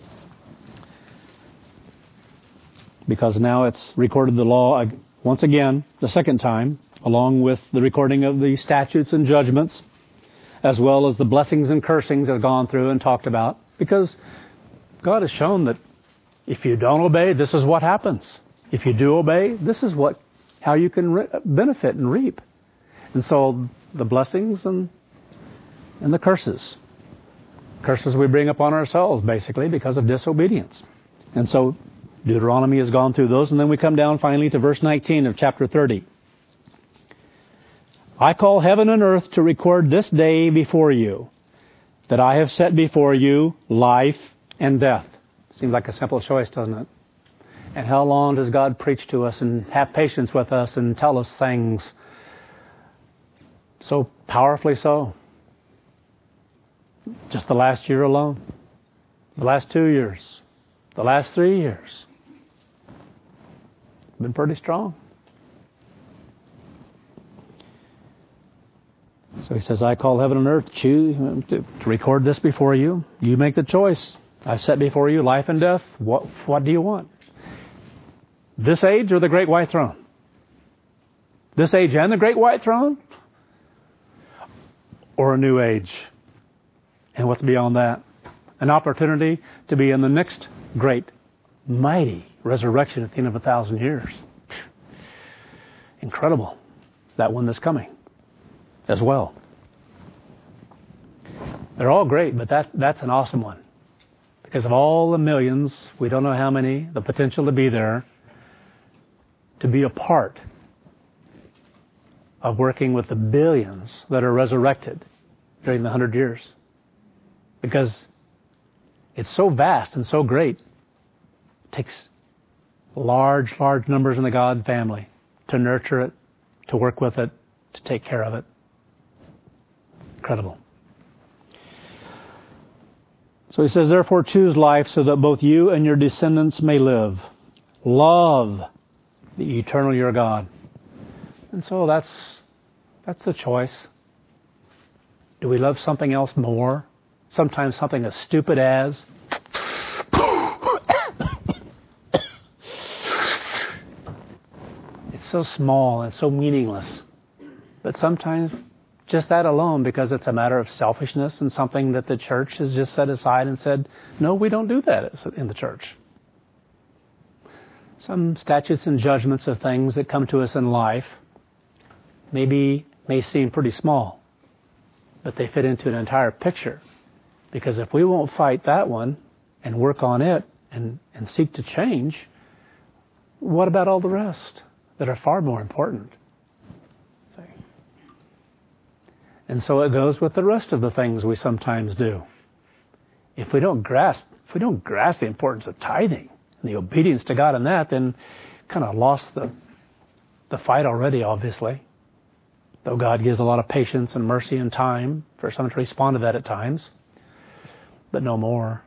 A: Because now it's recorded the law once again, the second time, along with the recording of the statutes and judgments, as well as the blessings and cursings has gone through and talked about. Because God has shown that if you don't obey, this is what happens. If you do obey, this is what how you can re- benefit and reap. And so the blessings and and the curses. Curses we bring upon ourselves, basically, because of disobedience. And so Deuteronomy has gone through those, and then we come down finally to verse nineteen of chapter thirty. I call heaven and earth to record this day before you, that I have set before you life and death. Seems like a simple choice, doesn't it? And how long does God preach to us and have patience with us and tell us things so powerfully so? Just the last year alone, the last two years, the last three years, been pretty strong. So he says, I call heaven and earth choose to record this before you. You make the choice. I've set before you life and death. What, what do you want? This age or the great white throne? This age and the great white throne? Or a new age? And what's beyond that? An opportunity to be in the next great, mighty resurrection at the end of a thousand years. Incredible. That one that's coming as well. They're all great, but that that's an awesome one. Because of all the millions, we don't know how many, the potential to be there, to be a part of working with the billions that are resurrected during the hundred years. Because it's so vast and so great. It takes large, large numbers in the God family to nurture it, to work with it, to take care of it. Incredible. So he says, therefore choose life so that both you and your descendants may live. Love the eternal your God. And so that's that's the choice. Do we love something else more? Sometimes something as stupid as it's so small and so meaningless. But sometimes just that alone, because it's a matter of selfishness and something that the church has just set aside and said, no, we don't do that in the church. Some statutes and judgments of things that come to us in life maybe may seem pretty small, but they fit into an entire picture. Because if we won't fight that one and work on it and, and seek to change, what about all the rest that are far more important? And so it goes with the rest of the things we sometimes do. If we don't grasp, if we don't grasp the importance of tithing and the obedience to God in that, then kind of lost the the fight already, obviously. Though God gives a lot of patience and mercy and time for someone to respond to that at times, but no more.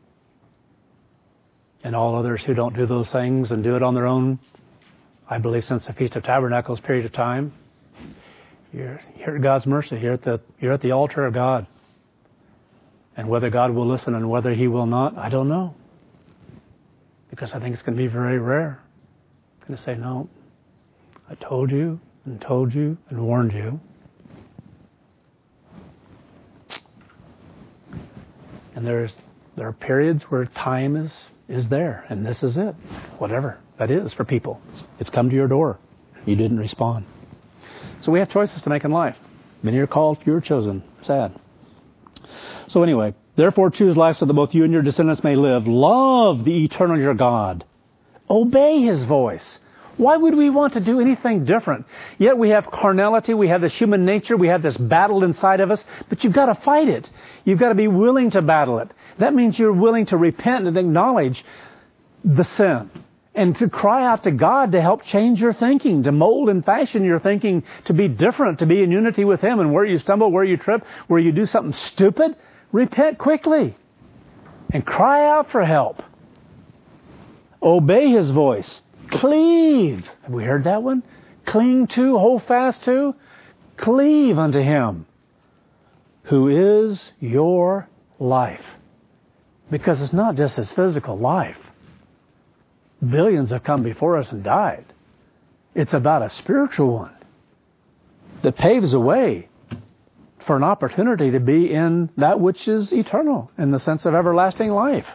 A: And all others who don't do those things and do it on their own, I believe since the Feast of Tabernacles period of time, You're, you're at God's mercy. You're at the you're at the altar of God. And whether God will listen and whether He will not, I don't know. Because I think it's going to be very rare. It's going to say, no, I told you and told you and warned you. And there's there are periods where time is, is there. And this is it. Whatever that is for people. It's, it's come to your door. You didn't respond. So we have choices to make in life. Many are called, few are chosen. Sad. So anyway, therefore choose life so that both you and your descendants may live. Love the eternal your God. Obey His voice. Why would we want to do anything different? Yet we have carnality, we have this human nature, we have this battle inside of us, but you've got to fight it. You've got to be willing to battle it. That means you're willing to repent and acknowledge the sin. And to cry out to God to help change your thinking, to mold and fashion your thinking to be different, to be in unity with Him. And where you stumble, where you trip, where you do something stupid, repent quickly and cry out for help. Obey His voice. Cleave. Have we heard that one? Cling to, hold fast to. Cleave unto Him who is your life. Because it's not just His physical life. Billions have come before us and died. It's about a spiritual one that paves a way for an opportunity to be in that which is eternal, in the sense of everlasting life.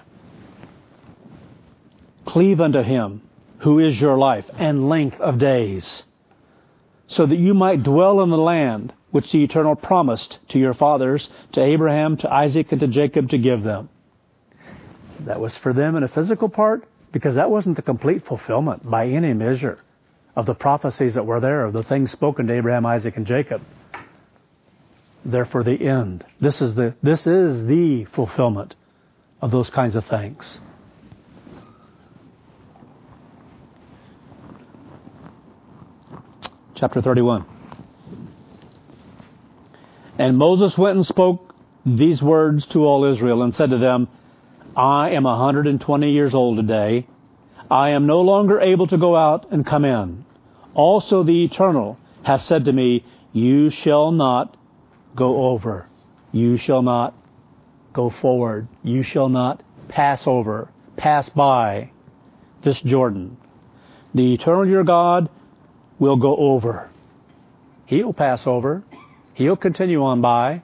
A: Cleave unto Him who is your life and length of days, so that you might dwell in the land which the Eternal promised to your fathers, to Abraham, to Isaac, and to Jacob to give them. That was for them in a physical part, because that wasn't the complete fulfillment by any measure of the prophecies that were there, of the things spoken to Abraham, Isaac, and Jacob. They're for the end. This is the this is the fulfillment of those kinds of things. Chapter thirty-one. And Moses went and spoke these words to all Israel and said to them, I am one hundred twenty years old today. I am no longer able to go out and come in. Also the Eternal hath said to me, you shall not go over. You shall not go forward. You shall not pass over, pass by this Jordan. The Eternal your God will go over. He'll pass over. He'll continue on by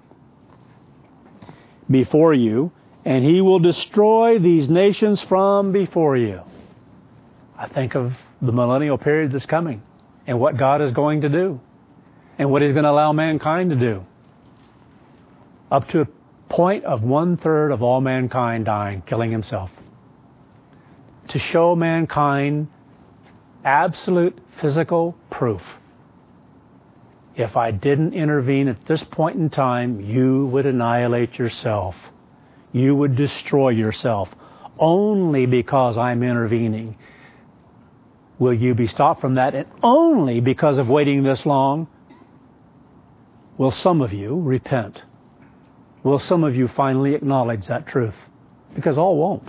A: before you, and He will destroy these nations from before you. I think of the millennial period that's coming and what God is going to do and what He's going to allow mankind to do. Up to a point of one third of all mankind dying, killing himself. To show mankind absolute physical proof. if I didn't intervene at this point in time, you would annihilate yourself. You would destroy yourself only because I'm intervening. Will you be stopped from that? And only because of waiting this long, will some of you repent? Will some of you finally acknowledge that truth? Because all won't.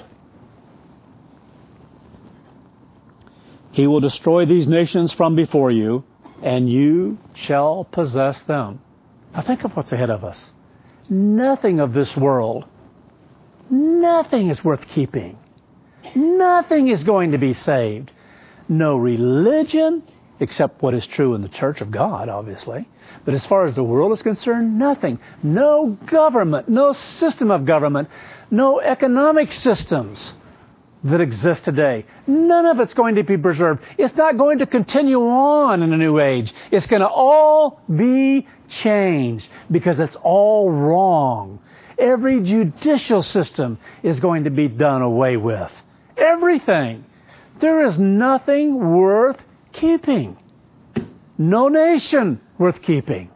A: He will destroy these nations from before you, and you shall possess them. Now think of what's ahead of us. Nothing of this world, nothing is worth keeping. Nothing is going to be saved. No religion, except what is true in the Church of God, obviously. But as far as the world is concerned, nothing. No government, no system of government, no economic systems that exist today. None of it's going to be preserved. It's not going to continue on in a new age. It's going to all be changed because it's all wrong. Every judicial system is going to be done away with. Everything. There is nothing worth keeping. No nation worth keeping.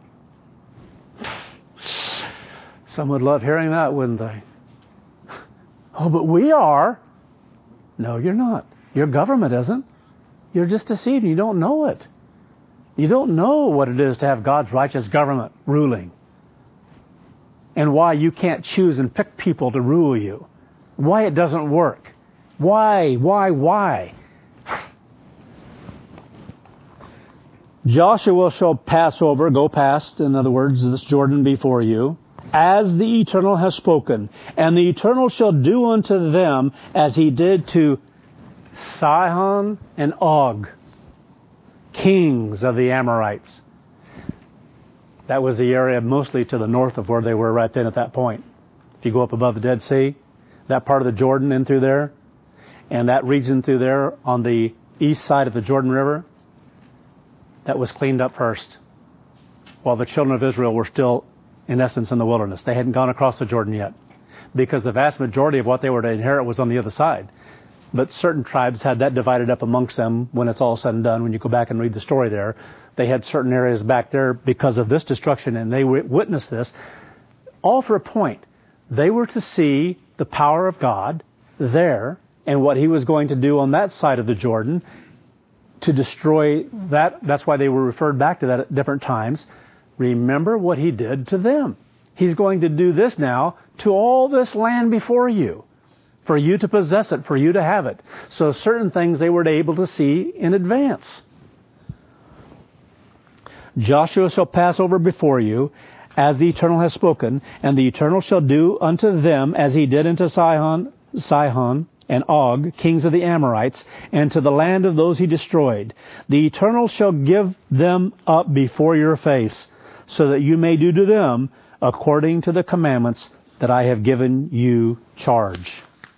A: Some would love hearing that, wouldn't they? Oh, but we are. No, you're not. Your government isn't. You're just deceived. You don't know it. You don't know what it is to have God's righteous government ruling. And why you can't choose and pick people to rule you. Why it doesn't work. Why, why, why? Joshua shall pass over, go past, in other words, this Jordan before you, as the Eternal has spoken. And the Eternal shall do unto them as he did to Sihon and Og, kings of the Amorites. That was the area mostly to the north of where they were right then at that point. If you go up above the Dead Sea, that part of the Jordan in through there, and that region through there on the east side of the Jordan River, that was cleaned up first, while the children of Israel were still, in essence, in the wilderness. They hadn't gone across the Jordan yet, because the vast majority of what they were to inherit was on the other side. But certain tribes had that divided up amongst them when it's all said and done. When you go back and read the story there, they had certain areas back there because of this destruction, and they witnessed this, all for a point. They were to see the power of God there and what he was going to do on that side of the Jordan to destroy that. That's why they were referred back to that at different times. Remember what he did to them. He's going to do this now to all this land before you, for you to possess it, for you to have it. So certain things they were able to see in advance. Joshua shall pass over before you, as the Eternal has spoken, and the Eternal shall do unto them as he did unto Sihon, Sihon and Og, kings of the Amorites, and to the land of those he destroyed. The Eternal shall give them up before your face, so that you may do to them according to the commandments that I have given you charge.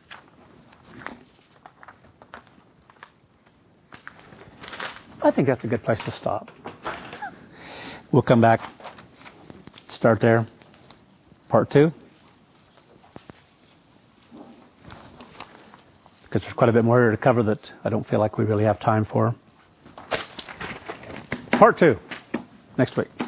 A: I think that's a good place to stop. We'll come back, start there, part two. Because there's quite a bit more here to cover that I don't feel like we really have time for. Part two, next week.